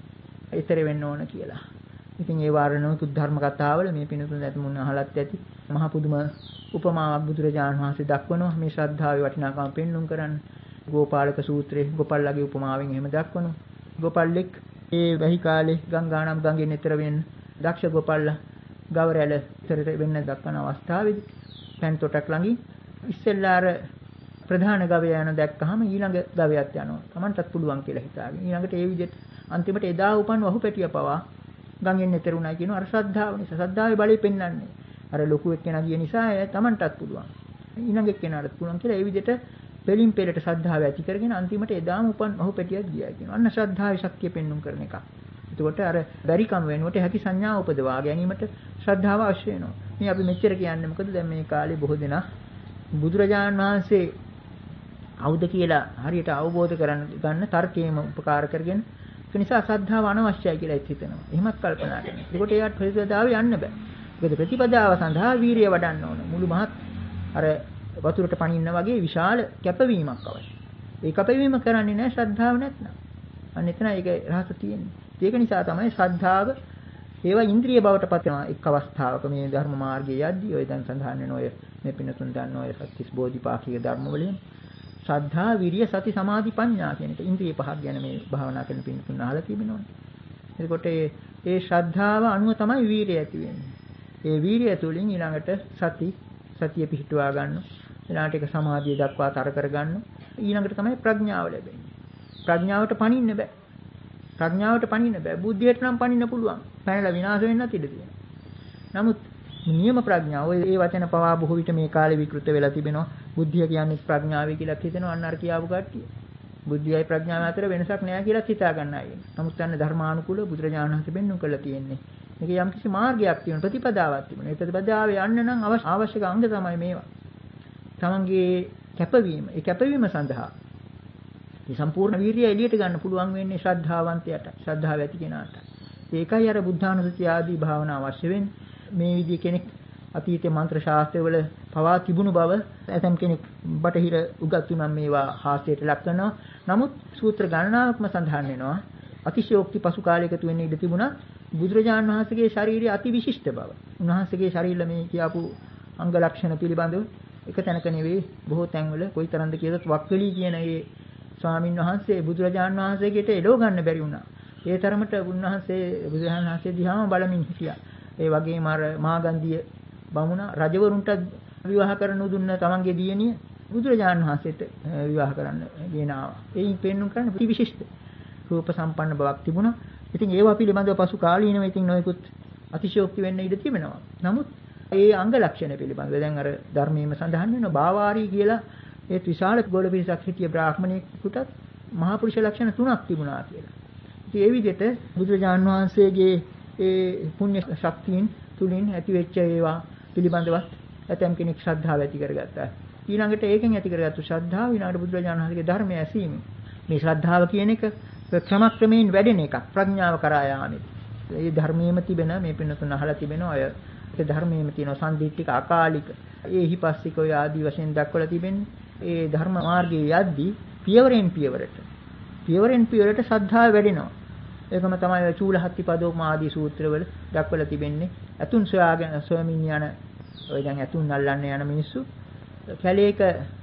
ඊතර වෙන්න ඕන කියලා. ඉතින් ඒ වාරණෝ ධර්ම කතාවල මේ පිනතුන් ඇතුමුන් අහලත් ඇති මහ පුදුම උපමාවක් බුදුරජාණන් වහන්සේ දක්වනවා මේ ශ්‍රද්ධාවේ වටිනාකම පෙන්눔 කරන්න. ගෝපාලක සූත්‍රයේ ගෝපල්ලාගේ උපමාවෙන් එහෙම දක්වනවා. ගෝපල්ලෙක් ඒ වැහි කාලේ ගංගානම් ගඟෙන් එතර වෙන්න දක්ෂ ගෝපල්ලා ගවරැල ඉතරට වෙන්න දක්වන අවස්ථාවේදී පෑන් තොටක් ළඟින් ඉස්සෙල්ලා අර ප්‍රධාන ගවයා යන දැක්කහම ඊළඟ ගවයාත් යනවා. Tamanටත් පුළුවන් කියලා හිතාගෙන. ඊළඟට ඒ විදිහට අන්තිමට එදා උපන් වහු පැටිය පවා ගඟෙන් එතර උනායි කියන අර ශ්‍රද්ධාව නිසා. ශ්‍රද්ධාවේ බලය පෙන්වන්නේ. අර ලොකු එක්කෙනා ගිය නිසා Tamanටත් පුළුවන්. ඊළඟ එක්කෙනාට පුළුවන් කියලා ඒ විදිහට පෙලින් පෙලට ශ්‍රද්ධාව ඇති කරගෙන අන්තිමට එදාම උපන් වහු පැටියක් ගියා කියනවා. අන්න ශ්‍රද්ධාවේ ශක්තිය පෙන්눔 කරන එක. එතකොට අර බැරිකම වෙනකොට හැකි සංඥා උපදවා ගැනීමට ශ්‍රද්ධාව අවශ්‍ය වෙනවා. මේ අපි මෙච්චර කියන්නේ මොකද දැන් මේ කාලේ බොහෝ දෙනා බුදුරජාණන් වහන්සේ අවුද කියලා හරියට අවබෝධ කරගන්න ගන්න තර්කයේම උපකාර කරගෙන ඒ නිසා ශ්‍රද්ධාව අනවශ්‍යයි කියලා හිතනවා. එහෙමත් කල්පනා කරනවා. ඒකට ඒකට ප්‍රතිපදාව යන්න බෑ. මොකද ප්‍රතිපදාව සඳහා වීරිය වඩන්න ඕන. මුළු මහත් අර වතුරට පනින්න වගේ විශාල කැපවීමක් අවශ්‍යයි. ඒ කැපවීම කරන්නේ නැහැ ශ්‍රද්ධාව නැත්නම්. අන්න එතන ඒක රහස තියෙන්නේ. ඒක නිසා තමයි ශ්‍රද්ධාව ඒවා ඉන්ද්‍රිය බවට පත් වෙනවා එක් අවස්ථාවක මේ ධර්ම මාර්ගයේ යද්දී ඔය දැන් සඳහන් වෙන ඔය මේ පිනතුන් දන්න ඔය සත්‍තිස් බෝධිපාක්ෂික ධර්ම වලින් ශ්‍රද්ධා විරිය සති සමාධි ප්‍රඥා කියන එක ඉන්ද්‍රිය පහක් ගැන මේ භාවනා කරන පිනතුන් අහලා තිබෙනවා. එතකොට ඒ ඒ ශ්‍රද්ධාව අනුව තමයි වීරිය ඇති වෙන්නේ. ඒ වීරිය තුළින් ඊළඟට සති සතිය පිහිටුවා ගන්න. ඊළඟට ඒක සමාධිය දක්වා තර කර ගන්න. ඊළඟට තමයි ප්‍රඥාව ලැබෙන්නේ. ප්‍රඥාවට පණින්න බෑ. ප්‍රඥාවට පණින්න බෑ. බුද්ධියට නම් පණින්න පුළුවන්. පැනලා විනාශ වෙන්නත් ඉඩ තියෙනවා. නමුත් නියම ප්‍රඥාව ඔය ඒ වචන පවා බොහෝ විට මේ කාලේ විකෘත වෙලා තිබෙනවා. බුද්ධිය කියන්නේ ප්‍රඥාවයි කියලා හිතෙනවා අන්න අර කියාපු කට්ටිය. බුද්ධියයි ප්‍රඥාව අතර වෙනසක් නැහැ කියලා හිතා ගන්න අය. නමුත් අන්න ධර්මානුකූල බුදුරජාණන් වහන්සේ බෙන්නුම් කරලා තියෙන්නේ. මේක යම් කිසි මාර්ගයක් තියෙන ප්‍රතිපදාවක් තිබුණා. ඒ ප්‍රතිපදාවේ යන්න නම් අවශ්‍ය අංග තමයි මේවා. තමන්ගේ කැපවීම. ඒ කැපවීම සඳහා මේ සම්පූර්ණ වීර්යය එළියට ගන්න පුළුවන් වෙන්නේ ශ්‍රද්ධාවන්තයට. ශ්‍රද්ධාව ඇති කෙනාට. ඒකයි අර බුද්ධානුස්සතිය ආදී භාවනා අවශ්‍ය වෙන්නේ. මේ විදිහ කෙනෙක් අතීතේ මන්ත්‍ර ශාස්ත්‍රවල පවා තිබුණු බව ඇතම් කෙනෙක් බටහිර උගත් උනම් මේවා හාස්‍යයට ලක් කරනවා. නමුත් සූත්‍ර ගණනාවක්ම සඳහන් වෙනවා. අතිශයෝක්ති පසු කාලයකට වෙන්න ඉඩ තිබුණා. බුදුරජාණන් වහන්සේගේ ශාරීරික අති විශිෂ්ට බව. උන්වහන්සේගේ ශරීර මේ කියපු අංග ලක්ෂණ පිළිබඳව එක තැනක නෙවෙයි බොහෝ තැන්වල කොයිතරම්ද කියලත් වක්කලී කියන ඒ ස්වාමින් වහන්සේ බුදුරජාණන් වහන්සේගෙට එළව ගන්න බැරි වුණා. ඒ තරමට උන්වහන්සේ බුදුරජාණන් වහන්සේ දිහාම බලමින් හිටියා. ඒ වගේම අර මාගන්ධිය බමුණා රජවරුන්ට විවාහ කරන්න දුන්න තමන්ගේ දියණිය බුදුරජාණන් වහන්සේට විවාහ කරන්න ගෙන ආවා. ඒයින් පෙන්වන්න කරන්න ප්‍රතිවිශිෂ්ට රූප සම්පන්න බවක් තිබුණා. ඉතින් ඒවා පිළිබඳව පසු කාලීනව ඉතින් නොයෙකුත් අතිශයෝක්ති වෙන්න ඉඩ තිබෙනවා. නමුත් ඒ අංග ලක්ෂණ පිළිබඳව දැන් අර ධර්මයේම සඳහන් වෙනවා බාවාරී කියලා ඒ විශාල ගෝල පිරිසක් හිටිය බ්‍රාහ්මණයෙකුට මහා පුරුෂ ලක්ෂණ තුනක් තිබුණා කියලා. ඉතින් ඒ විදිහට බුදුරජාණන් වහන්සේගේ ඒ පුණ්‍ය ශක්තියින් තුලින් ඇති වෙච්ච ඒවා පිළිබඳව ඇතම් කෙනෙක් ශ්‍රද්ධාව ඇති කරගත්තා. ඊළඟට ඒකෙන් ඇති කරගත්තු ශ්‍රද්ධාව ඊළඟට බුදුරජාණන් වහන්සේගේ ධර්මය ඇසීම. මේ ශ්‍රද්ධාව කියන එක ක්‍රමක්‍රමයෙන් වැඩෙන එකක්. ප්‍රඥාව කරා යාමේ. මේ ධර්මයේම තිබෙන මේ පින්නතුන් අහලා තිබෙන අය ඒ ධර්මයේම තියෙන සම්දිත්තික අකාලික ඒහිපස්සික ඔය ආදී වශයෙන් දක්වලා තිබෙන්නේ. ඒ ධර්ම මාර්ගයේ යද්දී පියවරෙන් පියවරට පියවරෙන් පියවරට ශ්‍රද්ධාව වැඩෙනවා. ඒකම තමයි චූලහත්ති පදෝපම ආදී සූත්‍රවල දක්වලා තිබෙන්නේ. අතුන් සොයාගෙන සොයමින් යන ඔය දැන් අතුන් අල්ලන්න යන මිනිස්සු කැලේක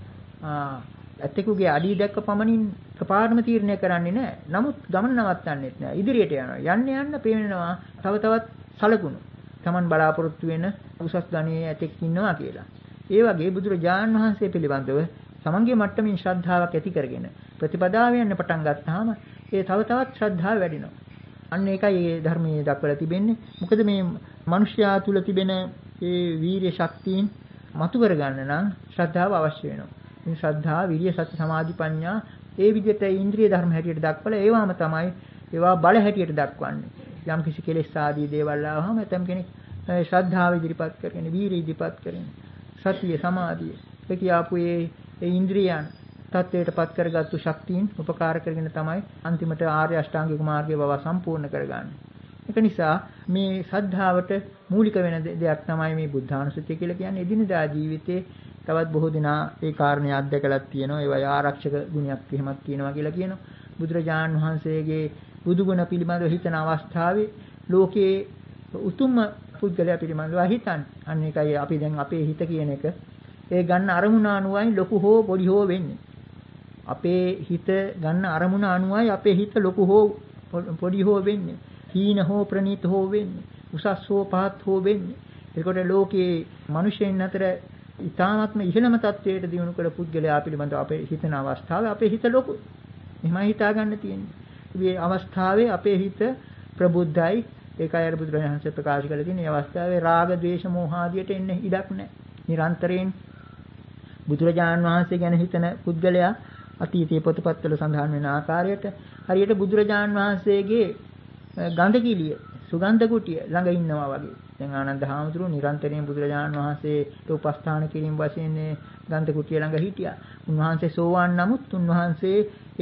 ඇත්තෙකුගේ අඩිය දැක්ක පමණින් කපාරම තීරණය කරන්නේ නැහැ. නමුත් ගමන නවත්තන්නෙත් නැහැ. ඉදිරියට යනවා. යන්න යන්න පේනවා තව තවත් සලකුණු. Taman බලාපොරොත්තු වෙන උසස් ගණයේ ඇතෙක් ඉන්නවා කියලා. ඒ වගේ බුදුරජාණන් වහන්සේ පිළිබඳව තමන්ගේ මට්ටමින් ශ්‍රද්ධාවක් ඇති කරගෙන ප්‍රතිපදාව යන්න පටන් ගත්තාම ඒ තව තවත් ශ්‍රද්ධාව වැඩිනවා. අන්න ඒකයි මේ ධර්මයේ දක්වලා තිබෙන්නේ. මොකද මේ මිනිස්යා තුල තිබෙන ඒ වීරිය ශක්තියින් මතු කරගන්න නම් ශ්‍රද්ධාව අවශ්‍ය වෙනවා. මේ ශ්‍රද්ධා, විරිය, සති, සමාධි, ප්‍රඥා ඒ විදිහට ඉන්ද්‍රිය ධර්ම හැටියට දක්වලා ඒවාම තමයි ඒවා බල හැටියට දක්වන්නේ. යම් කිසි කෙලෙස් ආදී දේවල් ආවම එතම් කෙනෙක් ශ්‍රද්ධාව ඉදිරිපත් කරගෙන, වීරිය ඉදිරිපත් කරගෙන, සතිය, සමාධිය ඒ කියාපු ඒ ඉන්ද්‍රියයන් තත්ත්වයටපත් කරගත්තු ශක්තියින් උපකාර කරගෙන තමයි අන්තිමට ආර්ය අෂ්ටාංගික මාර්ගය බව සම්පූර්ණ කරගන්නේ. ඒක නිසා මේ ශ්‍රද්ධාවට මූලික වෙන දෙයක් තමයි මේ බුද්ධානුස්සතිය කියලා කියන්නේ. එදිනදා ජීවිතේ තවත් බොහෝ දෙනා ඒ කාරණේ අත්දැකලක් තියෙනවා. ඒවයි ආරක්ෂක ගුණයක් එහෙමත් තියෙනවා කියලා කියනවා. බුදුරජාණන් වහන්සේගේ බුදුගුණ පිළිබඳව හිතන අවස්ථාවේ ලෝකයේ උතුම්ම පුද්ගලයා පිළිබඳව හිතන්නේ. අන්න ඒකයි අපි දැන් අපේ හිත කියන එක ඒ ගන්න අරමුණ අනුවයි ලොකු හෝ පොඩි හෝ වෙන්නේ. අපේ හිත ගන්න අරමුණ අනුවයි අපේ හිත ලොකු හෝ පොඩි හෝ වෙන්නේ. හීන හෝ ප්‍රනීත හෝ වෙන්නේ. උසස් හෝ පහත් හෝ වෙන්නේ. ඒකට ලෝකයේ මිනිසෙන් අතර ඊ타ත්ම ඉහළම තත්වයට දියුණු කළ පුද්ගලයා පිළිබඳව අපේ හිතන අවස්ථාවේ අපේ හිත ලොකු. එහෙමයි හිතා ගන්න තියෙන්නේ. මේ අවස්ථාවේ අපේ හිත ප්‍රබුද්ධයි. ඒකයි අර බුදුරජාණන් වහන්සේ ප්‍රකාශ කළ තියෙන මේ අවස්ථාවේ රාග, ద్వේෂ, මෝහ ආදියට එන්න ඉඩක් නැහැ. නිරන්තරයෙන් බුදුරජාණන් වහන්සේ ගැන හිතන පුද්ගලයා අතීතයේ පොතපත්වල සඳහන් වෙන ආකාරයට හරියට බුදුරජාණන් වහන්සේගේ ගඳ කිලිය, සුගන්ධ කුටිය ළඟ ඉන්නවා වගේ. දැන් ආනන්ද හාමුදුරුවෝ නිරන්තරයෙන් බුදුරජාණන් වහන්සේට උපස්ථාන කිරීම වශයෙන් ගන්ධ කුටිය ළඟ හිටියා. උන්වහන්සේ සෝවාන් නමුත් උන්වහන්සේ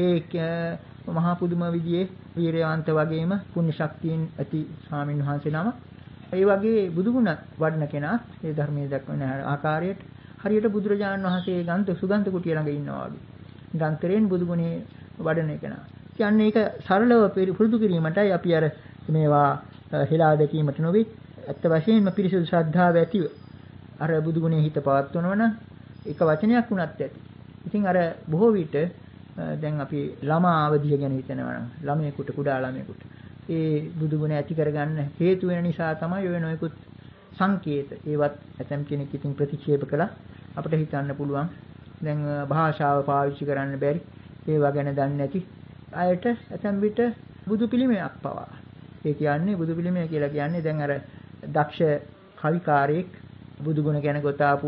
ඒ මහා පුදුම විදියේ වීරයවන්ත වගේම පුණ්‍ය ශක්තියෙන් ඇති ස්වාමීන් වහන්සේ නම. ඒ වගේ බුදුගුණ වඩන කෙනා ඒ ධර්මයේ දක්වන ආකාරයට හරියට බුදුරජාණන් වහන්සේ ගන්ධ සුගන්ධ කුටිය ළඟ ඉන්නවා වගේ. නිරන්තරයෙන් බුදුගුණේ වඩන කෙනා. කියන්නේ ඒක සරලව පුරුදු කිරීමටයි අපි අර මේවා හෙලා දැකීමට නොවේ. ඇත්ත වශයෙන්ම පිරිසුදු ශ්‍රද්ධාව ඇතිව අර බුදුගුණේ හිත පවත්වනවා නම් එක වචනයක් වුණත් ඇති. ඉතින් අර බොහෝ විට දැන් අපි ළමා අවධිය ගැන හිතනවා නම් ළමයෙකුට කුඩා ළමයෙකුට ඒ බුදුගුණ ඇති කරගන්න හේතු වෙන නිසා තමයි ඔය නොයෙකුත් සංකේත ඒවත් ඇතම් කෙනෙක් ඉතින් ප්‍රතික්ෂේප කළා අපිට හිතන්න පුළුවන්. දැන් භාෂාව පාවිච්චි කරන්න බැරි ඒවා ගැන දන්නේ නැති අයට ඇතම් විට බුදු පිළිමයක් පවා. ඒ කියන්නේ බුදු පිළිමය කියලා කියන්නේ දැන් අර දක්ෂ කවිකාරයෙක් බුදුගුණ ගැන ගොතාපු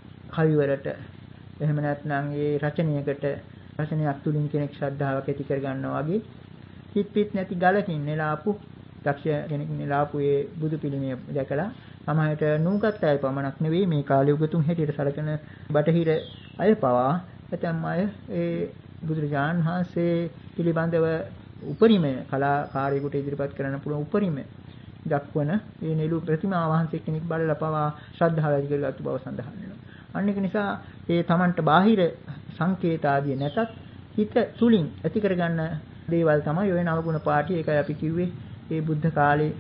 කවිවලට එහෙම නැත්නම් ඒ රචනයකට රචනයක් තුලින් කෙනෙක් ශ්‍රද්ධාවක් ඇති කර ගන්නවා වගේ හිත පිට නැති ගලකින් නෙලාපු දක්ෂ කෙනෙක් නෙලාපු ඒ බුදු පිළිමය දැකලා සමහරට නූගත් අය පමණක් නෙවෙයි මේ කාලේ උගතුන් හැටියට සැලකෙන බටහිර අය පවා ඇතම් අය ඒ බුදුරජාණන් වහන්සේ පිළිබඳව උපරිමය කලාකාරයෙකුට ඉදිරිපත් කරන්න පුළුවන් උපරිමය දක්වන මේ නෙළු ප්‍රතිමා වහන්සේ කෙනෙක් බලලා පවා ශ්‍රද්ධාව ඇති කරගත්තු බව සඳහන් වෙනවා. අන්න ඒක නිසා ඒ Tamanට බාහිර සංකේත ආදී නැතත් හිත තුලින් ඇති කරගන්න දේවල් තමයි ඔය නවගුණ පාඨය. ඒකයි අපි කිව්වේ මේ බුද්ධ කාලේ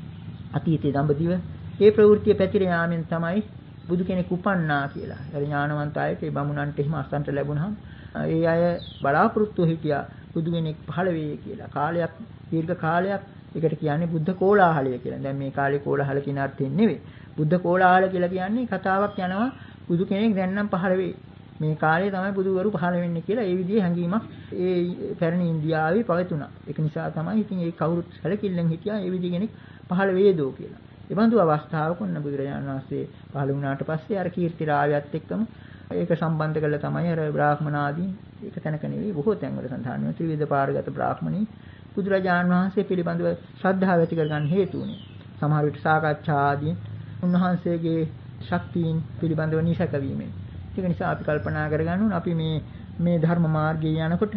අතීතයේ දඹදිව ඒ ප්‍රවෘත්තිය පැතිර යාමෙන් තමයි බුදු කෙනෙක් උපන්නා කියලා. ඒ ඥානවන්ත අයට ඒ බමුණන්ට එහෙම අසන්ට ලැබුණාම ඒ අය බලාපොරොත්තු හිටියා බුදු කෙනෙක් පහළ වෙයි කියලා. කාලයක් දීර්ඝ කාලයක් ඒකට කියන්නේ බුද්ධ කෝලාහලය කියලා. දැන් මේ කාලේ කෝලාහල කියන අර්ථයෙන් නෙවෙයි. බුද්ධ කෝලාහල කියලා කියන්නේ කතාවක් යනවා බුදු කෙනෙක් දැන් නම් පහළ වෙයි. මේ කාලේ තමයි බුදුවරු පහළ වෙන්නේ කියලා ඒ විදිහේ හැඟීමක් ඒ පැරණි ඉන්දියාවේ පවතුණා. ඒක නිසා තමයි ඉතින් ඒ කවුරුත් සැලකිල්ලෙන් හිටියා ඒ විදිහ කෙනෙක් පහළ වේදෝ කියලා. ඒ බඳු අවස්ථාවක ඔන්න බුදුරජාණන් වහන්සේ පහළ වුණාට පස්සේ අර කීර්ති රාවයත් එක්කම ඒක සම්බන්ධ කරලා තමයි අර බ්‍රාහ්මනාදී ඒක තැනක නෙවෙයි බොහෝ තැන්වල සඳහන් වෙන ත්‍රිවිධ පාරගත බ්‍රාහ්මණී බුදුරජාණන් වහන්සේ පිළිබඳව ශ්‍රද්ධාව ඇති කරගන්න හේතු වුණේ. සමහර විට සාකච්ඡා ආදී උන්වහන්සේගේ ශක්තියින් පිළිබඳව නිසක වීමෙන්. ඒක නිසා අපි කල්පනා කරගන්න ඕන අපි මේ මේ ධර්ම මාර්ගයේ යනකොට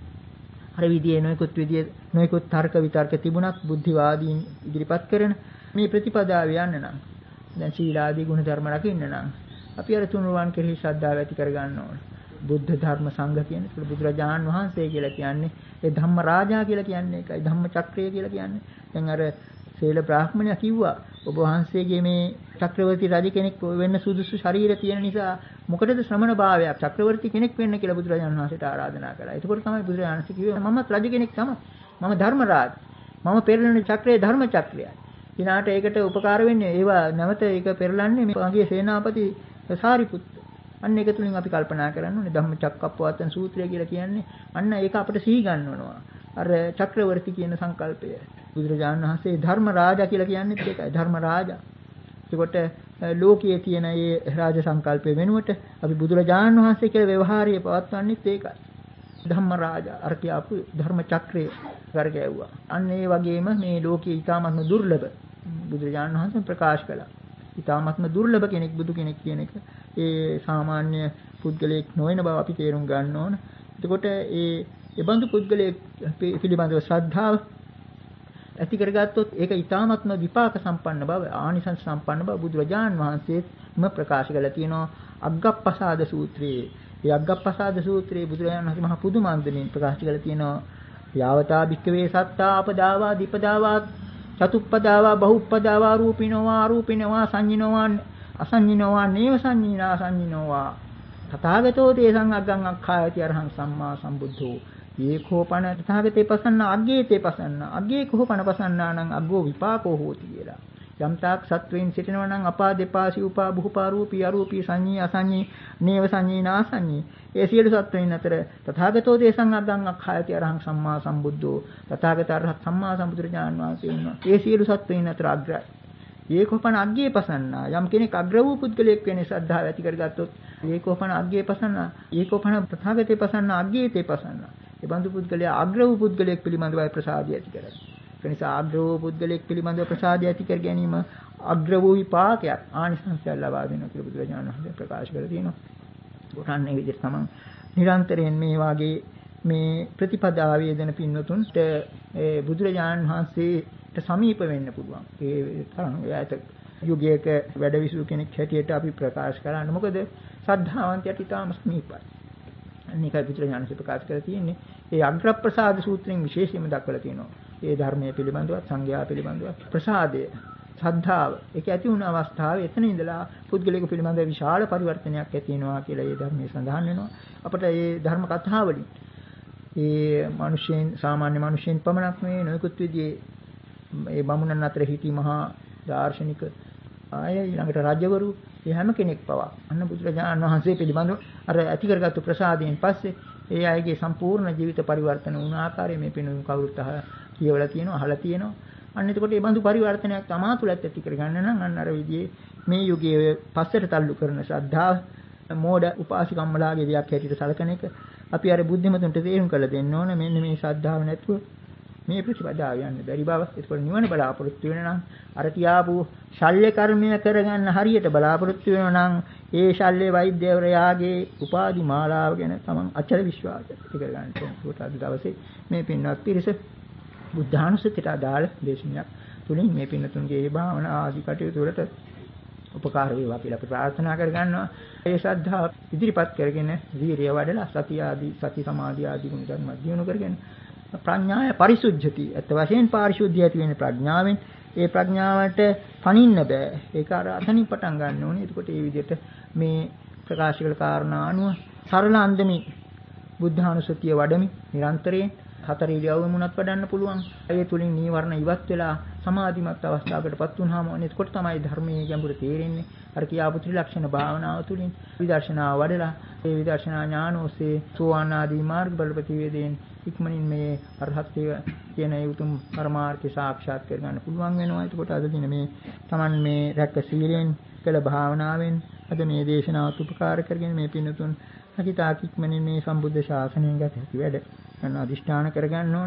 අර විදියේ නොයෙකුත් විදියේ නොයෙකුත් තර්ක විතර්ක තිබුණත් බුද්ධිවාදීන් ඉදිරිපත් කරන මේ ප්‍රතිපදාව යන්න නම් දැන් සීලාදී ගුණ ධර්ම රකින්න නම් අපි අර තුනුරුවන් කෙරෙහි ශ්‍රද්ධාව ඇති කරගන්න ඕන. බුද්ධ ධර්ම සංඝ කියන්නේ ඒක බුදුරජාණන් වහන්සේ කියලා කියන්නේ ඒ ධම්ම රාජා කියලා කියන්නේ ඒකයි ධම්ම චක්‍රය කියලා කියන්නේ. දැන් අර සීල බ්‍රාහ්මණයා කිව්වා ඔබ වහන්සේගේ මේ චක්‍රවර්ති රජ කෙනෙක් වෙන්න සුදුසු ශරීරය තියෙන නිසා මොකටද ශ්‍රමණ භාවයක් චක්‍රවර්ති කෙනෙක් වෙන්න කියලා බුදුරජාණන් වහන්සේට ආරාධනා කළා. ඒකෝට තමයි බුදුරජාණන් වහන්සේ කිව්වේ මමත් රජ කෙනෙක් තමයි. මම ධර්ම රාජ. මම පෙරළෙන චක්‍රය ධර්ම චක්‍රයයි. ඊනාට ඒකට උපකාර වෙන්නේ ඒවා නැවත ඒක පෙරලන්නේ මගේ සේනාපති සාරිපුත්ත. අන්න ඒක තුලින් අපි කල්පනා කරන්න ඕනේ ධම්මචක්කප්පවත්තන සූත්‍රය කියලා කියන්නේ අන්න ඒක අපිට සිහි ගන්නවනවා. අර චක්‍රවර්ති කියන සංකල්පය. බුදුරජාණන් වහන්සේ ධර්ම රාජා කියලා කියන්නේත් ඒකයි ධර්ම රාජා. ඒකට ලෝකයේ තියෙන මේ රාජ සංකල්පය වෙනුවට අපි බුදුරජාණන් වහන්සේ කියලා ව්‍යවහාරයේ පවත්වන්නේත් ඒකයි. ධම්ම රාජා අර කියපු ධර්ම චක්‍රය කරගැවුවා. අන්න ඒ වගේම මේ ලෝකයේ ඊටාත්ම දුර්ලභ බුදුරජාණන් වහන්සේ ප්‍රකාශ කළා. ඊටාත්ම දුර්ලභ කෙනෙක් බුදු කෙනෙක් කියන එක ඒ සාමාන්‍ය පුද්ගලයෙක් නොවන බව අපි තේරුම් ගන්න ඕන. එතකොට ඒ ඒ බඳු පුද්ගලයෙක් පිළිබඳව ශ්‍රද්ධාව ඇති කරගත්තොත් ඒක ඊ타ත්ම විපාක සම්පන්න බව ආනිසංස සම්පන්න බව බුදුරජාණන් වහන්සේම ප්‍රකාශ කරලා තියෙනවා අග්ගප්පසාද සූත්‍රයේ. ඒ අග්ගප්පසාද සූත්‍රයේ බුදුරජාණන් වහන්සේ මහා පුදුමාන්තමින් ප්‍රකාශ කරලා තියෙනවා යාවතා භික්කවේ සත්තා අපදාවා දීපදාවා චතුප්පදාවා බහුප්පදාවා රූපිනෝවා අරූපිනෝවා සංඤිනෝවා අසංඤිනෝවා නේව සංඤිනා සංඤිනෝවා තථාගතෝ තේසං අග්ගං අක්ඛායති අරහං සම්මා සම්බුද්ධෝ ඒකෝපන තථාගතේ පසන්න අග්ගේතේ පසන්න අග්ගේ කෝපන පසන්නානං අග්ගෝ විපාකෝ හෝති කියලා. යම් තාක් සත්වයින් සිටිනවා නම් අපා දෙපා සිව්පා බුහපා රූපී අරූපී සංඤී අසංඤී නේව සංඤී නාසංඤී ඒ සියලු සත්වයින් අතර තථාගතෝ තේසං අග්ගං අක්ඛායති අරහං සම්මා සම්බුද්ධෝ තථාගත අරහත් සම්මා සම්බුදුරජාණන් වහන්සේ ඉන්නවා. ඒ සියලු සත්වයින් අතර අග්‍රයි. ඒකෝපන අග්ගේ පසන්නා යම් කෙනෙක් අග්‍ර වූ පුද්ගලයෙක් වෙන්නේ ශ්‍රද්ධාව ඇති කරගත්තොත් ඒකෝපන අග්ගේ පසන්නා ඒකෝපන තථාගතේ පසන්නා අග්ගේතේ පසන්නා ඒ බඳු පුද්ගලයා අග්‍ර වූ පුද්ගලයෙක් පිළිබඳවයි ප්‍රසාදය ඇති කරන්නේ. ඒ නිසා අග්‍ර වූ පුද්ගලයෙක් පිළිබඳව ප්‍රසාදය ඇති කර ගැනීම අග්‍ර වූ විපාකයක් ආනිසංසය ලබා දෙනවා කියලා බුදුරජාණන් වහන්සේ ප්‍රකාශ කරලා තියෙනවා. උටන්නේ විදිහට තමයි නිරන්තරයෙන් මේ වාගේ මේ ප්‍රතිපදාවේ යෙදෙන පින්වතුන්ට ඒ බුදුරජාණන් වහන්සේට සමීප වෙන්න පුළුවන්. ඒ තරම් ඈත යුගයක වැඩවිසු කෙනෙක් හැටියට අපි ප්‍රකාශ කරන්නේ මොකද ශ්‍රද්ධාවන්තයට ඉතාම සමීපයි. අනිකයි බුදුරජාණන් වහන්සේ ප්‍රකාශ කරලා තියෙන්නේ ඒ අග්‍රප්‍රසාද සූත්‍රයෙන් විශේෂයෙන්ම දක්වලා තියෙනවා. ඒ ධර්මයේ පිළිබඳව සංඝයා පිළිබඳව ප්‍රසාදය ශ්‍රද්ධාව ඒක ඇති වුණ අවස්ථාවේ එතන ඉඳලා පුද්ගලික පිළිබඳව විශාල පරිවර්තනයක් ඇති වෙනවා කියලා ඒ ධර්මයේ සඳහන් වෙනවා. අපිට මේ ධර්ම කතාවලින් ඒ මිනිසෙන් සාමාන්‍ය මිනිසෙන් පමණක් නෙවෙයි නොයෙකුත් විදිහේ මේ බමුණන් අතර හිටි මහා දාර්ශනික ආය ඊළඟට රජවරු ඒ හැම කෙනෙක් පවා අන්න බුදුරජාණන් වහන්සේ පිළිබඳව අර ඇති කරගත්තු ප්‍රසාදයෙන් පස්සේ ඒ අයගේ සම්පූර්ණ ජීවිත පරිවර්තන වුණ ආකාරය මේ පිනුම් කවුරුත් කියවලා තියෙනවා අහලා තියෙනවා. අන්න එතකොට මේ බඳු පරිවර්තනයක් තමා තුළත් ඇති කරගන්න නම් අන්න අර විදිහේ මේ යුගයේ පස්සට තල්ලු කරන ශ්‍රද්ධාව මෝඩ උපාසිකම්මලාගේ දෙයක් හැටියට සැලකන එක අපි අර බුද්ධිමතුන්ට තේරුම් කරලා දෙන්න ඕන. මෙන්න මේ ශ්‍රද්ධාව නැතුව මේ ප්‍රතිපදාව යන්න බැරි බව. ඒකවල නිවන බලාපොරොත්තු වෙන නම් අර කියාපු ශල්‍ය කර්මය කරගන්න හරියට බලාපොරොත්තු වෙනවා නම් ඒ ශල්‍ය වෛද්‍යවරයාගේ උපාධි මාලාව ගැන තමන් අචල විශ්වාසය ඇති කරගන්න ඕනේ. අද දවසේ මේ පින්වත් පිරිස බුද්ධානුස්සතියට අදාළ දේශනයක් තුලින් මේ පින්නතුන්ගේ ඒ භාවනා ආදී කටයුතු වලට උපකාර වේවා කියලා අපි ප්‍රාර්ථනා කරගන්නවා. ඒ ශ්‍රද්ධාව ඉදිරිපත් කරගෙන වීරිය වඩලා සති ආදී සති සමාධි ආදී ගුණ ධර්ම දියුණු කරගෙන ප්‍රඥාය පරිසුද්ධති අත් වශයෙන් පාරිශුද්ධිය ඇති වෙන ප්‍රඥාවෙන් ඒ ප්‍රඥාවට පණින්න බෑ. ඒක අර අතනින් පටන් ගන්න ඕනේ. එතකොට මේ විදිහට මේ ප්‍රකාශ කළ කාරණා අනුව සරල අන්දමින් බුද්ධානුස්සතිය වඩමි නිරන්තරයෙන් හතර ඉරියව්වෙම උනත් වඩන්න පුළුවන්. ඒ තුලින් නීවරණ ඉවත් වෙලා සමාධිමත් අවස්ථාවකටපත් වුනහම එතකොට තමයි ධර්මයේ ගැඹුර තේරෙන්නේ. අර කියාපු ත්‍රිලක්ෂණ භාවනාව තුලින් විදර්ශනාව වඩලා ඒ විදර්ශනා ඥාන ඔස්සේ සෝවාන් ආදී මාර්ග බලපතිවේදීන් ඉක්මනින් මේ අරහත්ත්වය කියන ඒ උතුම් පරමාර්ථය සාක්ෂාත් කර ගන්න පුළුවන් වෙනවා. එතකොට අද දින මේ Taman මේ රැක්ක සීලෙන් කළ භාවනාවෙන් අද මේ දේශනාවත් උපකාර කරගෙන මේ පින්තුන් හිතාක් ඉක්මනින් මේ සම්බුද්ධ ශාසනයෙන් ගත හැකි වැඩ යන අදිෂ්ඨාන කරගන්න ඕන.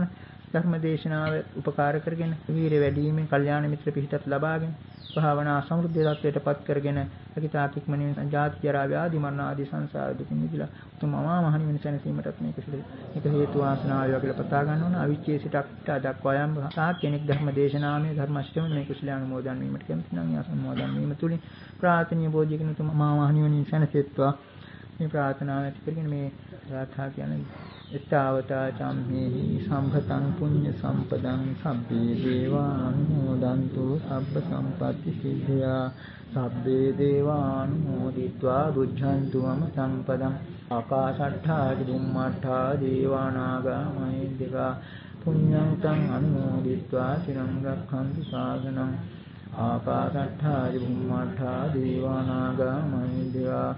ධර්ම දේශනාව උපකාර කරගෙන වීරිය වැඩි වීමෙන් කල්යාණ මිත්‍ර පිහිටත් ලබාගෙන භාවනා සමෘද්ධි ත්වයට පත් කරගෙන අකිතාක් ඉක්මනින් ජාති ජරා ව්‍යාධි මරණ ආදී සංසාර දුකින් මිදලා උතුම් අමා මහ නිවන සැනසීමටත් මේක සිදු මේක හේතු වාසනාව වේවා කියලා පතා ගන්න ඕන. අවිච්ඡේ සිට අක්ට දක්වා යම් සාත් කෙනෙක් ධර්ම දේශනාමය ධර්ම අෂ්ටම මේ කුසල අනුමෝදන් වීමට කැමති නම් යා සම්මෝදන් වීම තුලින් ප්‍රාර්ථනීය බෝධියකින් උතුම් අමා මහ නිවනින් සැනසෙත්වා මේ ප්‍රාර්ථනාව ඇති කරගෙන මේ ගාථා කියන්නේ එත්තාවතා චම්මේහි සම්පතං පුඤ්ඤ සම්පදං සබ්බේ දේවානුමෝදන්තු සබ්බ සම්පatti සිද්ධා සබ්බේ දේවානුමෝදිत्वा බුද්ධන්තු මම සම්පදං ආකාශට්ඨා චුම්මට්ඨා දේවානාගා මහින්దికා පුඤ්ඤං තං අනුමෝදිत्वा চিරං රක්ඛන්තු ශාසනං ආකාශට්ඨා චුම්මට්ඨා දේවානාගා මහින්దికා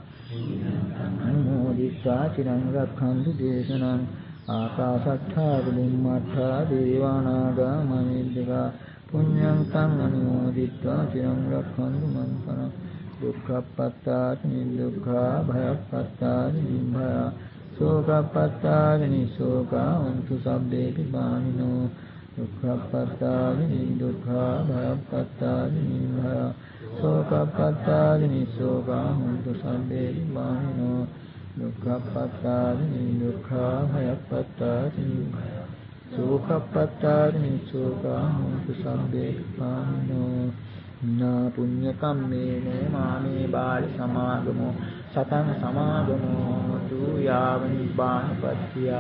අනුමෝදිत्वा চিරං රක්ඛන්තු දේශනං ආකාශට්ඨා චුම්මට්ඨා දේවානාගා මහින්దికා පුඤ්ඤං තං අනුමෝදිत्वा চিරං රක්ඛන්තු මං පරං දුක්ඛප්පත්තාති නිදුක්ඛා භයප්පත්තාති නිභය සෝකප්පත්තාති නිසෝකා උන්තු සබ්බේ පිපානිනෝ දුක්ඛප්පත්තාති නිදුක්ඛා භයප්පත්තාති නිභය සෝකප්පත්තාති නිසෝකා උන්තු සබ්බේ පිපානිනෝ දුක්ඛප්පත්තාති නිදුක්ඛා භයප්පත්තාති නිභය සෝකප්පත්තාති නිසෝකා උන්තු සබ්බේ පිපානිනෝ නා පුඤ්ඤ කම්මේන මාමේ බාල සමාගමෝ සතං සමාගමෝ තු යාව නිබ්බානපත්තිය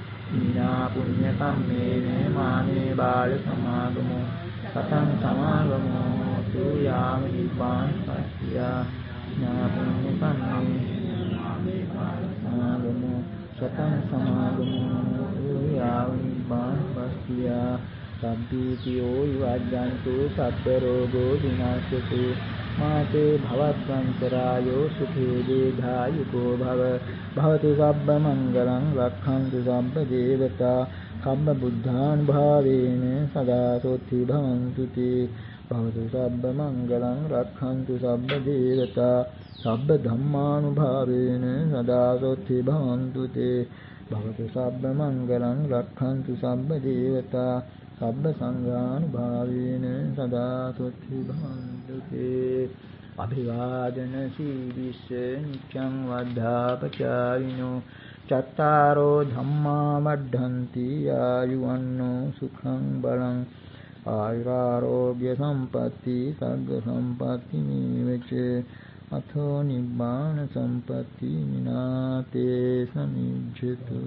නා පුඤ්ඤ කම්මේන මාමේ බාල සමාගමෝ සතං සමාගමෝ තු යාව නිබ්බානපත්තිය නා පුඤ්ඤ කම්මේන මාමේ බාල සමාගමෝ සතං සමාගමෝ තු යාව නිබ්බානපත්තිය සම්පීතියෝ විවජ්ජන්තු සබ්බ රෝගෝ විනාශතු මාතේ භවත්වන්තරායෝ සුඛේ දීඝායුකෝ භව භවතු සබ්බ මංගලං රක්ඛන්තු සබ්බ දේවතා කම්ම බුද්ධානුභාවේන සදා සොත්ති භවන්තු තේ භවතු සබ්බ මංගලං රක්ඛන්තු සබ්බ දේවතා සබ්බ ධම්මානුභාවේන සදා සොත්ති භවන්තු තේ භවතු සබ්බ මංගලං රක්ඛන්තු සබ්බ දේවතා සබ්බ සංඝානුභාවේන සදා සොත්ති භවන්තු තේ අභිවාදන සීලිස්ස නිච්ඡං වද්ධාපචාරිනෝ චත්තාරෝ ධම්මා වඩ්ඩන්ති ආයුවන්නෝ සුඛං බලං ආයුරාෝග්‍ය සම්පatti සග්ග සම්පatti නීවච අතෝ නිබ්බාන සම්පatti විනාතේ සමිජ්ජතු.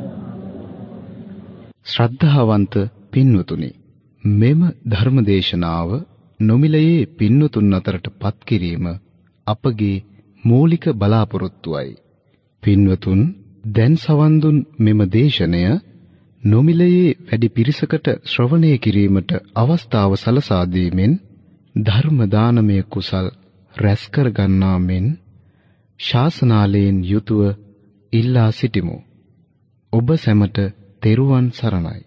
ශ්‍රද්ධාවන්ත පින්වතුනි, මෙම ධර්මදේශනාව නොමිලයේ පින්වතුන් අතරට පත් කිරීම අපගේ මූලික බලාපොරොත්තුවයි. පින්වතුන් දැන් සවන් දුන් මෙම දේශනය නොමිලයේ වැඩි පිරිසකට ශ්‍රවණය කිරීමට අවස්ථාව සලසා දීමෙන් ධර්ම දානමය කුසල් රැස් කර ගන්නා මෙන් ශාසනාලයෙන් යුතුව ඉල්ලා සිටිමු. ඔබ සැමට තෙරුවන් සරණයි.